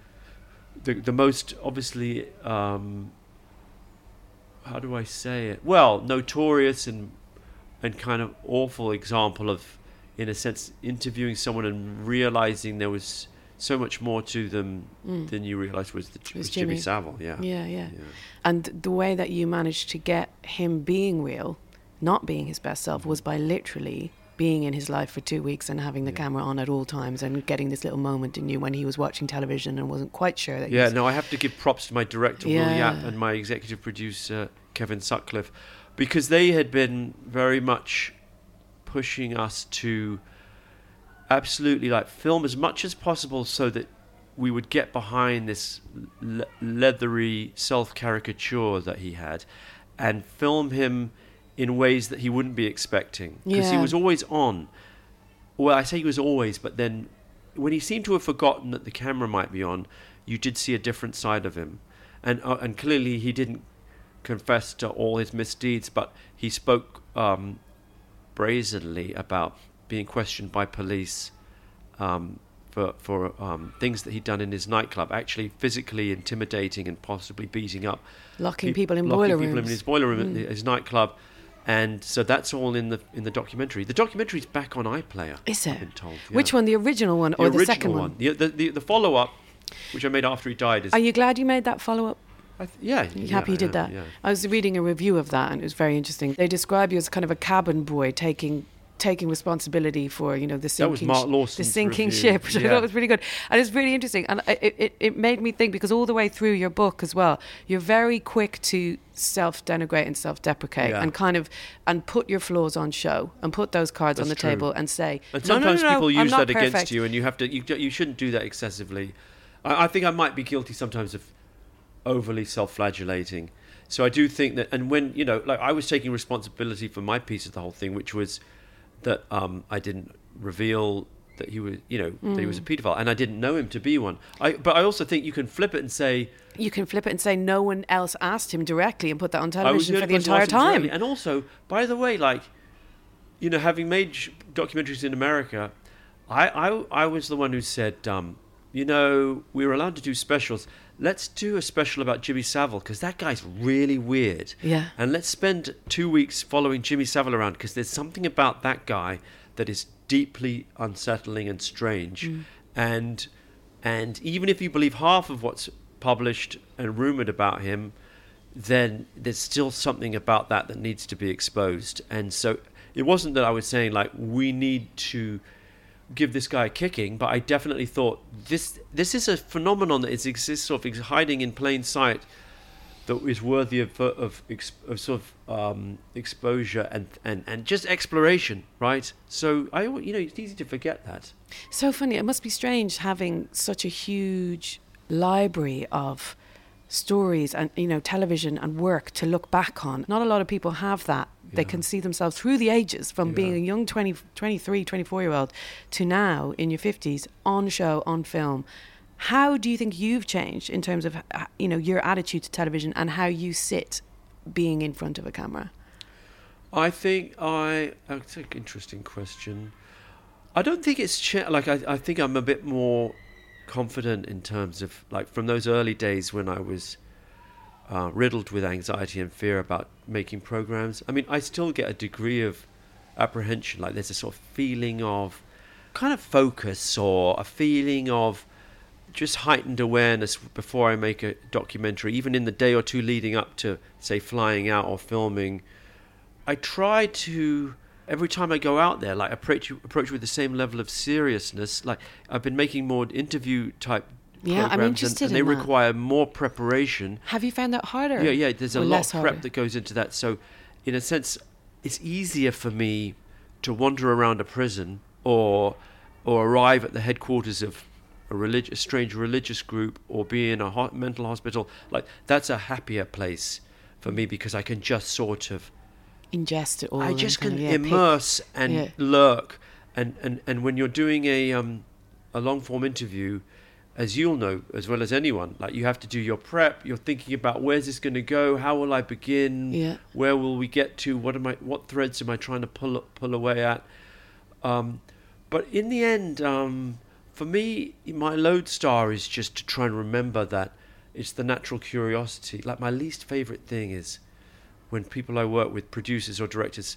the most obviously, how do I say it? Well, notorious and kind of awful example of, in a sense, interviewing someone and realizing there was so much more to them than you realized was Jimmy Savile. Yeah. And the way that you managed to get him being real, not being his best self, was by literally being in his life for 2 weeks and having the camera on at all times and getting this little moment in you when he was watching television and wasn't quite sure that I have to give props to my director Will Yap and my executive producer Kevin Sutcliffe, because they had been very much pushing us to absolutely film as much as possible so that we would get behind this leathery self-caricature that he had and film him in ways that he wouldn't be expecting, because he was always on. Well, I say he was always, but then when he seemed to have forgotten that the camera might be on, you did see a different side of him, and clearly he didn't confess to all his misdeeds, but he spoke brazenly about being questioned by police for things that he'd done in his nightclub, actually physically intimidating and possibly beating up, locking people in boiler rooms. Locking people in his boiler room at his nightclub. And so that's all in the documentary. The documentary's back on iPlayer. Is it? I've been told. Yeah. Which one, the original one or the second one? The follow-up, which I made after he died. Are you glad you made that follow-up? Yeah. You happy you did that? Yeah. I was reading a review of that and it was very interesting. They describe you as kind of a cabin boy taking taking responsibility for, you know, the sinking, That was Mark Lawson's the sinking review. ship, which I Yeah. thought was really good. And it's really interesting. And it made me think, because all the way through your book as well, you're very quick to self-denigrate and self-deprecate Yeah. and kind of, and put your flaws on show and put those cards on the That's true. table and say, And no, sometimes people I'm use not that against perfect. you, and you have to. You shouldn't do that excessively. I think I might be guilty sometimes of overly self-flagellating. So I do think that, and when, you know, like I was taking responsibility for my piece of the whole thing, which was that I didn't reveal that he was, you know, that he was a paedophile, and I didn't know him to be one. But I also think you can flip it and say, no one else asked him directly, and put that on I was television for the only person who entire asked him time. directly. And also, by the way, like, you know, having made documentaries in America, I was the one who said, you know, we were allowed to do specials. Let's do a special about Jimmy Savile, because that guy's really weird. Yeah. And let's spend 2 weeks following Jimmy Savile around, because there's something about that guy that is deeply unsettling and strange. And even if you believe half of what's published and rumoured about him, then there's still something about that needs to be exposed. And so it wasn't that I was saying, like, we need to give this guy a kicking, but I definitely thought this is a phenomenon that exists sort of hiding in plain sight, that is worthy of exposure and just exploration, right? So it's easy to forget that. So funny. It must be strange having such a huge library of stories and, you know, television and work to look back on. Not a lot of people have that. They can see themselves through the ages, from being a young 23, 24-year-old to now in your 50s, on show, on film. How do you think you've changed in terms of, you know, your attitude to television and how you sit being in front of a camera? I think that's an interesting question. I don't think it's I think I'm a bit more confident in terms of, like, from those early days when I was riddled with anxiety and fear about making programs. I mean, I still get a degree of apprehension, like there's a sort of feeling of kind of focus, or a feeling of just heightened awareness before I make a documentary, even in the day or two leading up to, say, flying out or filming. I try to, every time I go out there, like, approach with the same level of seriousness. Like, I've been making more interview type programs, I'm interested and they in that. require more preparation. Have you found that harder? Yeah, there's a or lot less of prep harder? that goes into that. So, in a sense, it's easier for me to wander around a prison or arrive at the headquarters of a strange religious group, or be in a mental hospital. Like, that's a happier place for me, because I can just sort of Ingest it all. I just and can kind of, immerse and Yeah. lurk, and when you're doing a long form interview, as you'll know as well as anyone, like, you have to do your prep. You're thinking about, where's this going to go? How will I begin? Yeah. Where will we get to? What threads am I trying to pull away at? But in the end, for me, my lodestar is just to try and remember that it's the natural curiosity. Like, my least favorite thing is when people I work with, producers or directors,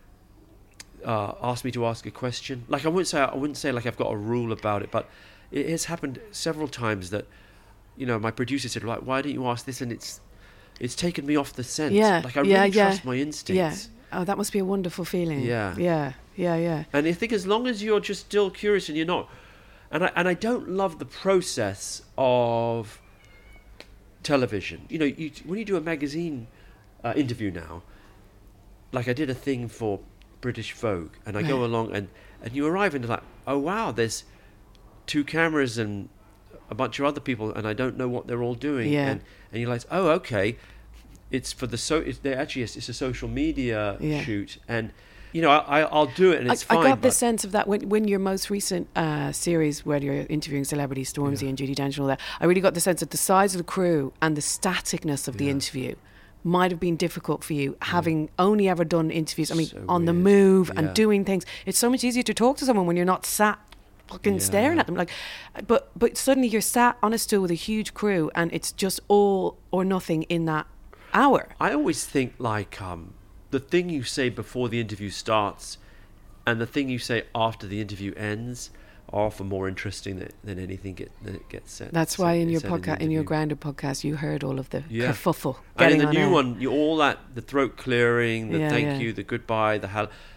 ask me to ask a question. Like, I wouldn't say like I've got a rule about it, but it has happened several times that, you know, my producer said, like, why don't you ask this? And it's taken me off the scent. Yeah. Like, I really trust my instincts. Yeah. Oh, that must be a wonderful feeling. Yeah. Yeah. And I think as long as you're just still curious and you're not, and I don't love the process of television. You know, when you do a magazine interview now, like I did a thing for British Vogue, and I go along and you arrive and like, oh wow, there's 2 cameras and a bunch of other people, and I don't know what they're all doing. Yeah. And you're like, oh okay, it's for the it's a social media shoot, and you know, I'll do it and it's fine. I got the sense of that when your most recent series, where you're interviewing celebrities, Stormzy and Judi Dench and all that, I really got the sense that the size of the crew and the staticness of the interview might have been difficult for you, having only ever done interviews, I mean, So on the weird. move Yeah. and doing things. It's so much easier to talk to someone when you're not sat fucking staring at them. Like, but suddenly you're sat on a stool with a huge crew, and it's just all or nothing in that hour. I always think, like, the thing you say before the interview starts and the thing you say after the interview ends are often more interesting than anything that gets said. That's why in your said in the podcast, in your interview. Grounded podcast, you heard all of the kerfuffle And getting in the on new air. one, all that, the throat clearing, the Yeah, thank yeah. you, the goodbye, the hell,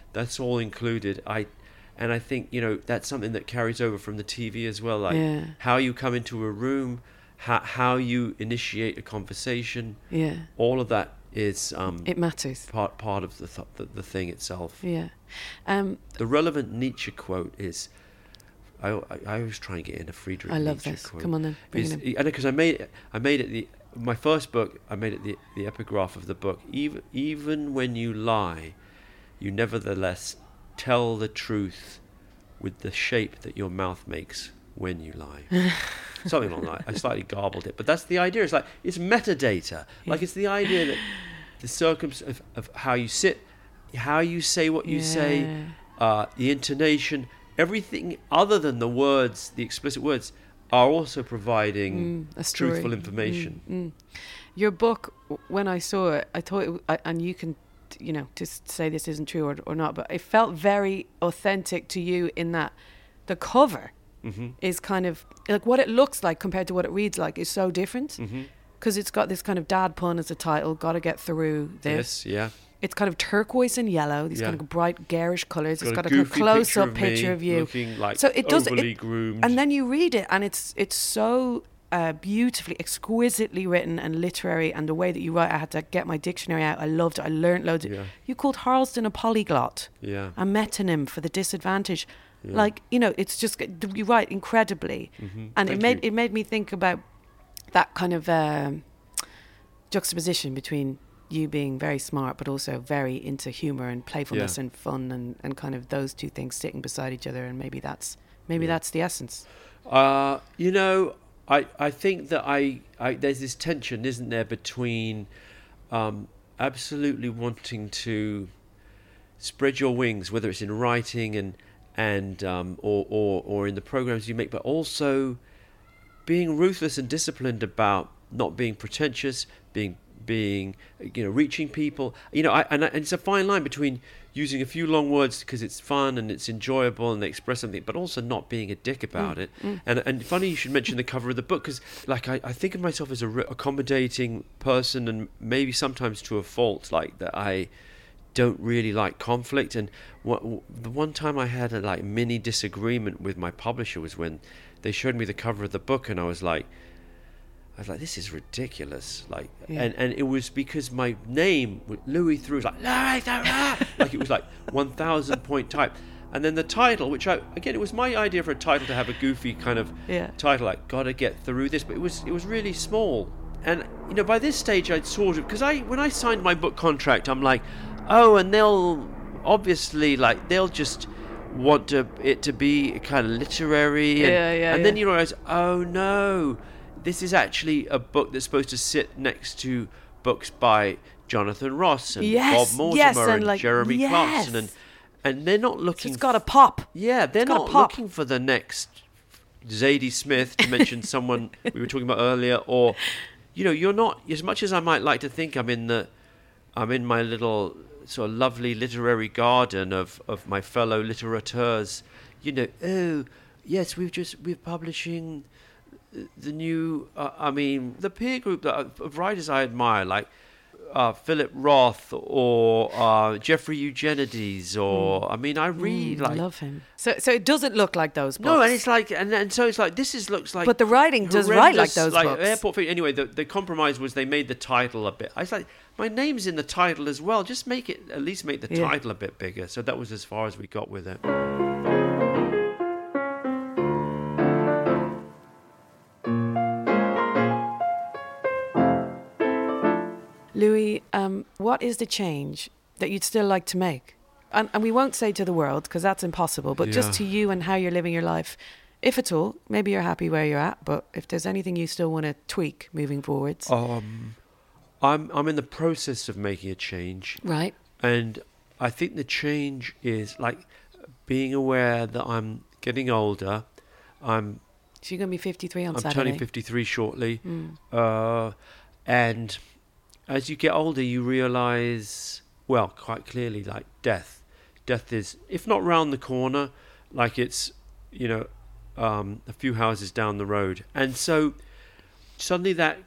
That's all included. And I think, that's something that carries over from the TV as well. Like how you come into a room, how you initiate a conversation. Yeah. All of that is it matters. Part of the thing itself. Yeah. The relevant Nietzsche quote is, I always try and get in a Friedrich Nietzsche love this. quote. Come on then, bring it in. Because I made it my first book. I made it the epigraph of the book. Even when you lie, you nevertheless tell the truth with the shape that your mouth makes when you lie. Something along that. I slightly garbled it, but that's the idea. It's like it's metadata. Like it's the idea that the circumstance of how you sit, how you say what you say, the intonation, everything other than the words, the explicit words, are also providing truthful information. Your book, when I saw it, I thought, and you can, just say this isn't true or not, but it felt very authentic to you in that the cover is kind of like what it looks like compared to what it reads like is so different. Because it's got this kind of dad pun as a title, Gotta Get Through This. Yes, yeah. It's kind of turquoise and yellow, these kind of bright garish colours. It's got a goofy kind of close-up picture of you. Looking like so it does overly groomed. And then you read it and it's so beautifully, exquisitely written and literary, and the way that you write, I had to get my dictionary out. I loved it. I learnt loads. You called Harleston a polyglot. Yeah. A metonym for the disadvantaged. Yeah. Like, it's just, you write incredibly. And it made me think about that kind of juxtaposition between you being very smart but also very into humour and playfulness and fun and kind of those two things sitting beside each other, and maybe that's the essence. I think that there's this tension, isn't there, between absolutely wanting to spread your wings, whether it's in writing and or in the programs you make, but also being ruthless and disciplined about not being pretentious, being reaching people. And it's a fine line between using a few long words because it's fun and it's enjoyable and they express something, but also not being a dick about it. And funny you should mention the cover of the book, because I think of myself as a accommodating person, and maybe sometimes to a fault, like that I don't really like conflict. And the one time I had a mini disagreement with my publisher was when they showed me the cover of the book, and I was like, this is ridiculous. And it was because my name, Louis Theroux, was like it was like 1,000 point type. And then the title, which it was my idea for a title to have a goofy kind of title, like Gotta Get Through This, but it was really small. And by this stage I'd sort of, because when I signed my book contract, I'm like, oh, and they'll obviously they'll just want it to be kind of literary, and then you realize, oh no, this is actually a book that's supposed to sit next to books by Jonathan Ross and Bob Mortimer and Jeremy Clarkson, and they're not looking. So it's got a pop. Yeah, they're not looking for the next Zadie Smith, to mention someone we were talking about earlier, or you're not, as much as I might like to think I'm in my little sort of lovely literary garden of my fellow litterateurs. Oh yes, we're publishing the new, the peer group of writers I admire, like Philip Roth or Jeffrey Eugenides, or I read I love him. So it doesn't look like those books. No, and it's like, and so it's like looks like. But the writing does write like those books. Airport. Anyway, the compromise was they made the title a bit. I was like, my name's in the title as well. Just at least make the title a bit bigger. So that was as far as we got with it. Louis, what is the change that you'd still like to make? And we won't say to the world, because that's impossible, but just to you and how you're living your life. If at all, maybe you're happy where you're at, but if there's anything you still want to tweak moving forwards. I'm in the process of making a change. Right. And I think the change is being aware that I'm getting older. So you're going to be 53 on Saturday. I'm turning 53 shortly. And as you get older, you realise, quite clearly, death. Death is, if not round the corner, it's, a few houses down the road. And so suddenly that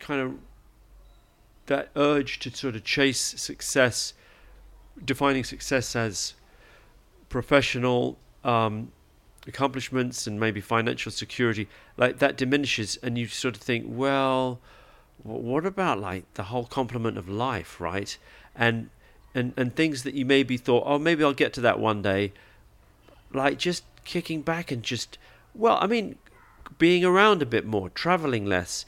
urge to sort of chase success, defining success as professional accomplishments and maybe financial security, like that diminishes, and you sort of think, well, what about like the whole complement of life, right? And things that you maybe thought, oh, maybe I'll get to that one day, like just kicking back and just, well, I mean, being around a bit more, traveling less,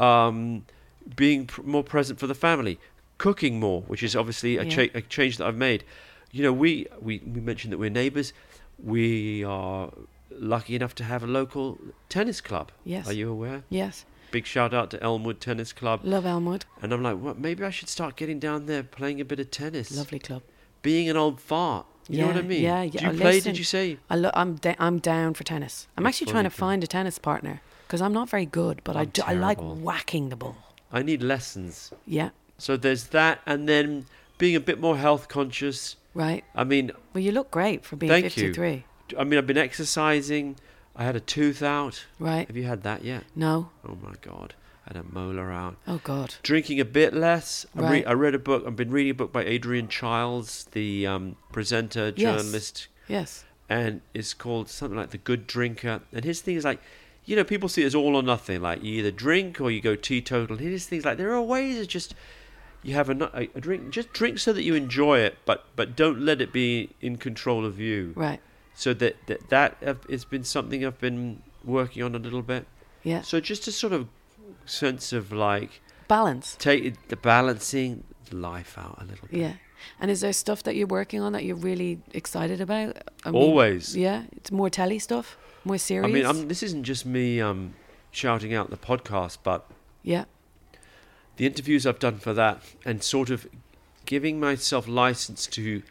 being more present for the family, cooking more, which is obviously a change that I've made. You know, we mentioned that we're neighbours. We are lucky enough to have a local tennis club. Yes. Are you aware? Yes. Big shout out to Elmwood Tennis Club. Love Elmwood. And I'm like, well, maybe I should start getting down there, playing a bit of tennis. Lovely club. Being an old fart. You know what I mean? Yeah. Do you play, did you say? I'm down for tennis. I'm That's actually trying to funny, find a tennis partner because I'm not very good, but I like whacking the ball. I need lessons. Yeah. So there's that, and then being a bit more health conscious. Right. I mean, well, you look great for being thank 53. You. I mean, I've been exercising. I had a tooth out. Right. Have you had that yet? No. Oh my God. I had a molar out. Oh God. Drinking a bit less. Right. I read a book. I've been reading a book by Adrian Childs, the presenter, journalist. Yes. And it's called something like The Good Drinker. And his thing is like, you know, people see it as all or nothing. Like you either drink or you go teetotal. His thing's like, there are ways of just, you have a drink, just drink so that you enjoy it, but don't let it be in control of you. Right. So that has been something I've been working on a little bit. Yeah. So just a sort of sense of like balance. Take the balancing life out a little bit. Yeah. And is there stuff that you're working on that you're really excited about? I mean, always. Yeah. It's more telly stuff, more serious. I mean, this isn't just me shouting out the podcast, but yeah, the interviews I've done for that, and sort of giving myself license to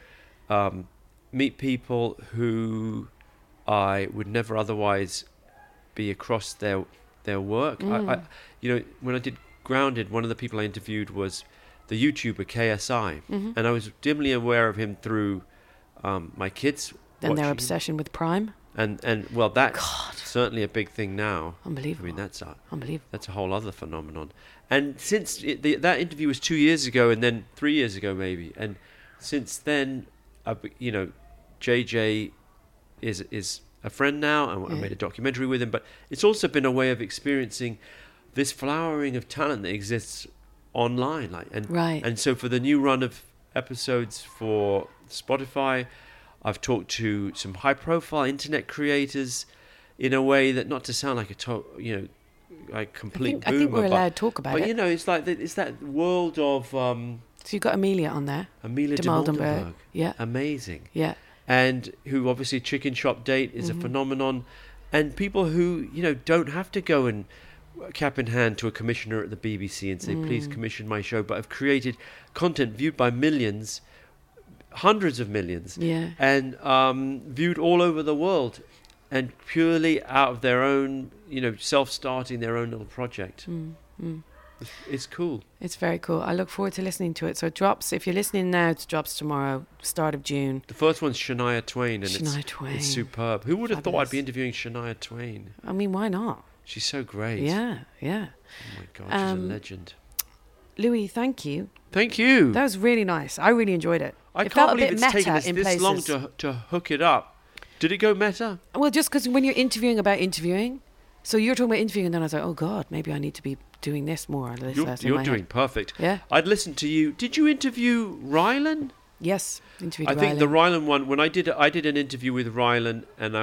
meet people who I would never otherwise be across their work. I you know, when I did Grounded, one of the people I interviewed was the YouTuber KSI, and I was dimly aware of him through my kids. And their obsession with Prime. And well, that's certainly a big thing now. Unbelievable. I mean, that's unbelievable. That's a whole other phenomenon. And since that interview was 2 years ago, and then 3 years ago maybe, and since then, you know, JJ is a friend now, and I made a documentary with him. But it's also been a way of experiencing this flowering of talent that exists online, and so for the new run of episodes for Spotify, I've talked to some high-profile internet creators in a way that, not to sound like like complete boomer. I think we're allowed to talk about it. But you know, it's like it's that world of. So you've got Amelia on there. Amelia de Moldenberg. Yeah. Amazing. Yeah. And who obviously Chicken Shop Date is a phenomenon, and people who don't have to go and cap in hand to a commissioner at the BBC and say, please commission my show, but have created content viewed by millions, hundreds of millions, and viewed all over the world, and purely out of their own, self-starting their own little project. It's cool. It's very cool. I look forward to listening to it. So it drops, if you're listening now, it drops tomorrow, start of June. The first one's Shania Twain, and it's superb. Who would have thought I'd be interviewing Shania Twain? I mean, why not? She's so great. Yeah. Oh my God, she's a legend. Louis, thank you. Thank you. That was really nice. I really enjoyed it. I can't believe it's taken us this long to hook it up. Did it go meta? Well, just because when you're interviewing about interviewing, so you're talking about interviewing, and then I was like, oh God, maybe I need to be doing this more. You're doing perfect. Yeah. I'd listened to you. Did you interview Rylan? Yes, interviewed Rylan. I think the Rylan one, when I did an interview with Rylan, and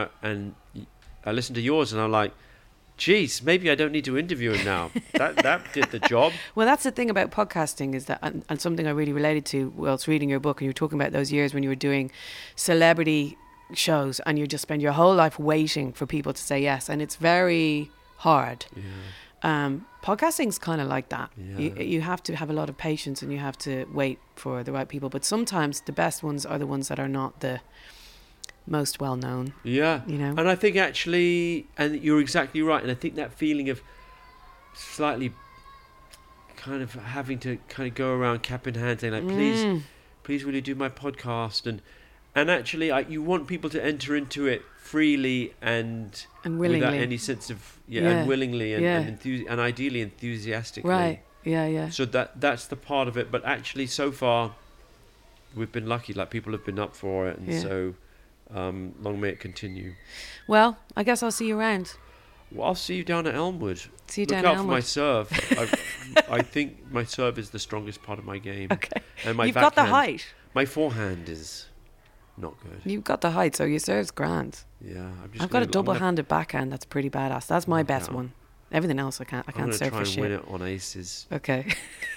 I listened to yours, and I'm like, geez, maybe I don't need to interview him now. that did the job. Well, that's the thing about podcasting, is that, and something I really related to whilst reading your book, and you were talking about those years when you were doing celebrity shows, and you just spend your whole life waiting for people to say yes, and it's very hard. Yeah. Podcasting's kind of like that. Yeah. You have to have a lot of patience, and you have to wait for the right people. But sometimes the best ones are the ones that are not the most well known. Yeah. And I think actually, and you're exactly right, and I think that feeling of slightly kind of having to kind of go around cap in hand saying like, please will you do my podcast, and actually you want people to enter into it freely and willingly, without any sense of and willingly and ideally enthusiastically. Right. Yeah. So that's the part of it, but actually so far we've been lucky, like people have been up for it, and so Long may it continue. Well, I guess I'll see you around. Well, I'll see you down at Elmwood. See you Look down out at for my Elmwood. serve. I think my serve is the strongest part of my game. Okay. And my You've got the backhand- height. My forehand is not good. You've got the height, so your serve's grand. Yeah, I've got a double-handed backhand that's pretty badass. That's my best one. Everything else I can't I'm going to serve try for and shit. win it on aces. Okay.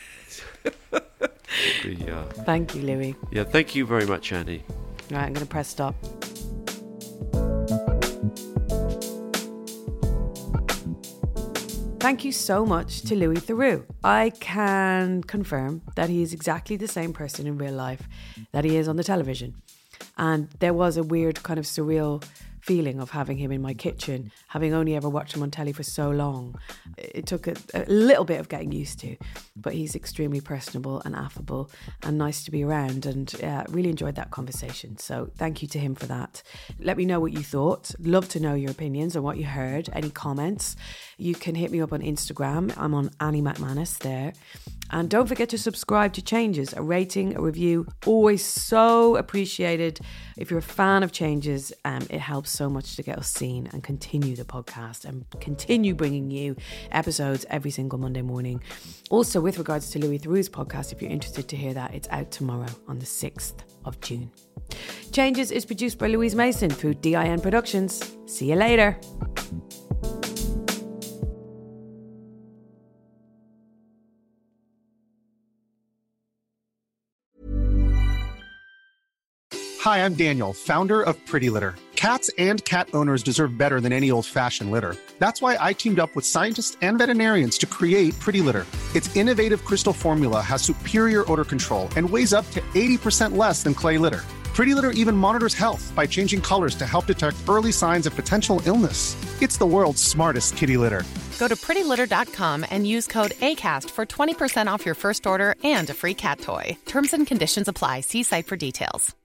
Yeah. Thank you, Louis. Yeah, thank you very much, Annie. Right, I'm going to press stop. Thank you so much to Louis Theroux. I can confirm that he is exactly the same person in real life that he is on the television. And there was a weird kind of surreal feeling of having him in my kitchen, having only ever watched him on telly for so long. It took a little bit of getting used to, but he's extremely personable and affable and nice to be around, and really enjoyed that conversation. So thank you to him for that. Let me know what you thought. Love to know your opinions on what you heard, any comments. You can hit me up on Instagram. I'm on Annie McManus there. And don't forget to subscribe to Changes. A rating, a review, always so appreciated. If you're a fan of Changes, it helps so much to get us seen and continue the podcast and continue bringing you episodes every single Monday morning. Also, with regards to Louis Theroux's podcast, if you're interested to hear that, it's out tomorrow on the 6th of June. Changes is produced by Louise Mason through DIN Productions. See you later. Hi, I'm Daniel, founder of Pretty Litter. Cats and cat owners deserve better than any old-fashioned litter. That's why I teamed up with scientists and veterinarians to create Pretty Litter. Its innovative crystal formula has superior odor control and weighs up to 80% less than clay litter. Pretty Litter even monitors health by changing colors to help detect early signs of potential illness. It's the world's smartest kitty litter. Go to prettylitter.com and use code ACAST for 20% off your first order and a free cat toy. Terms and conditions apply. See site for details.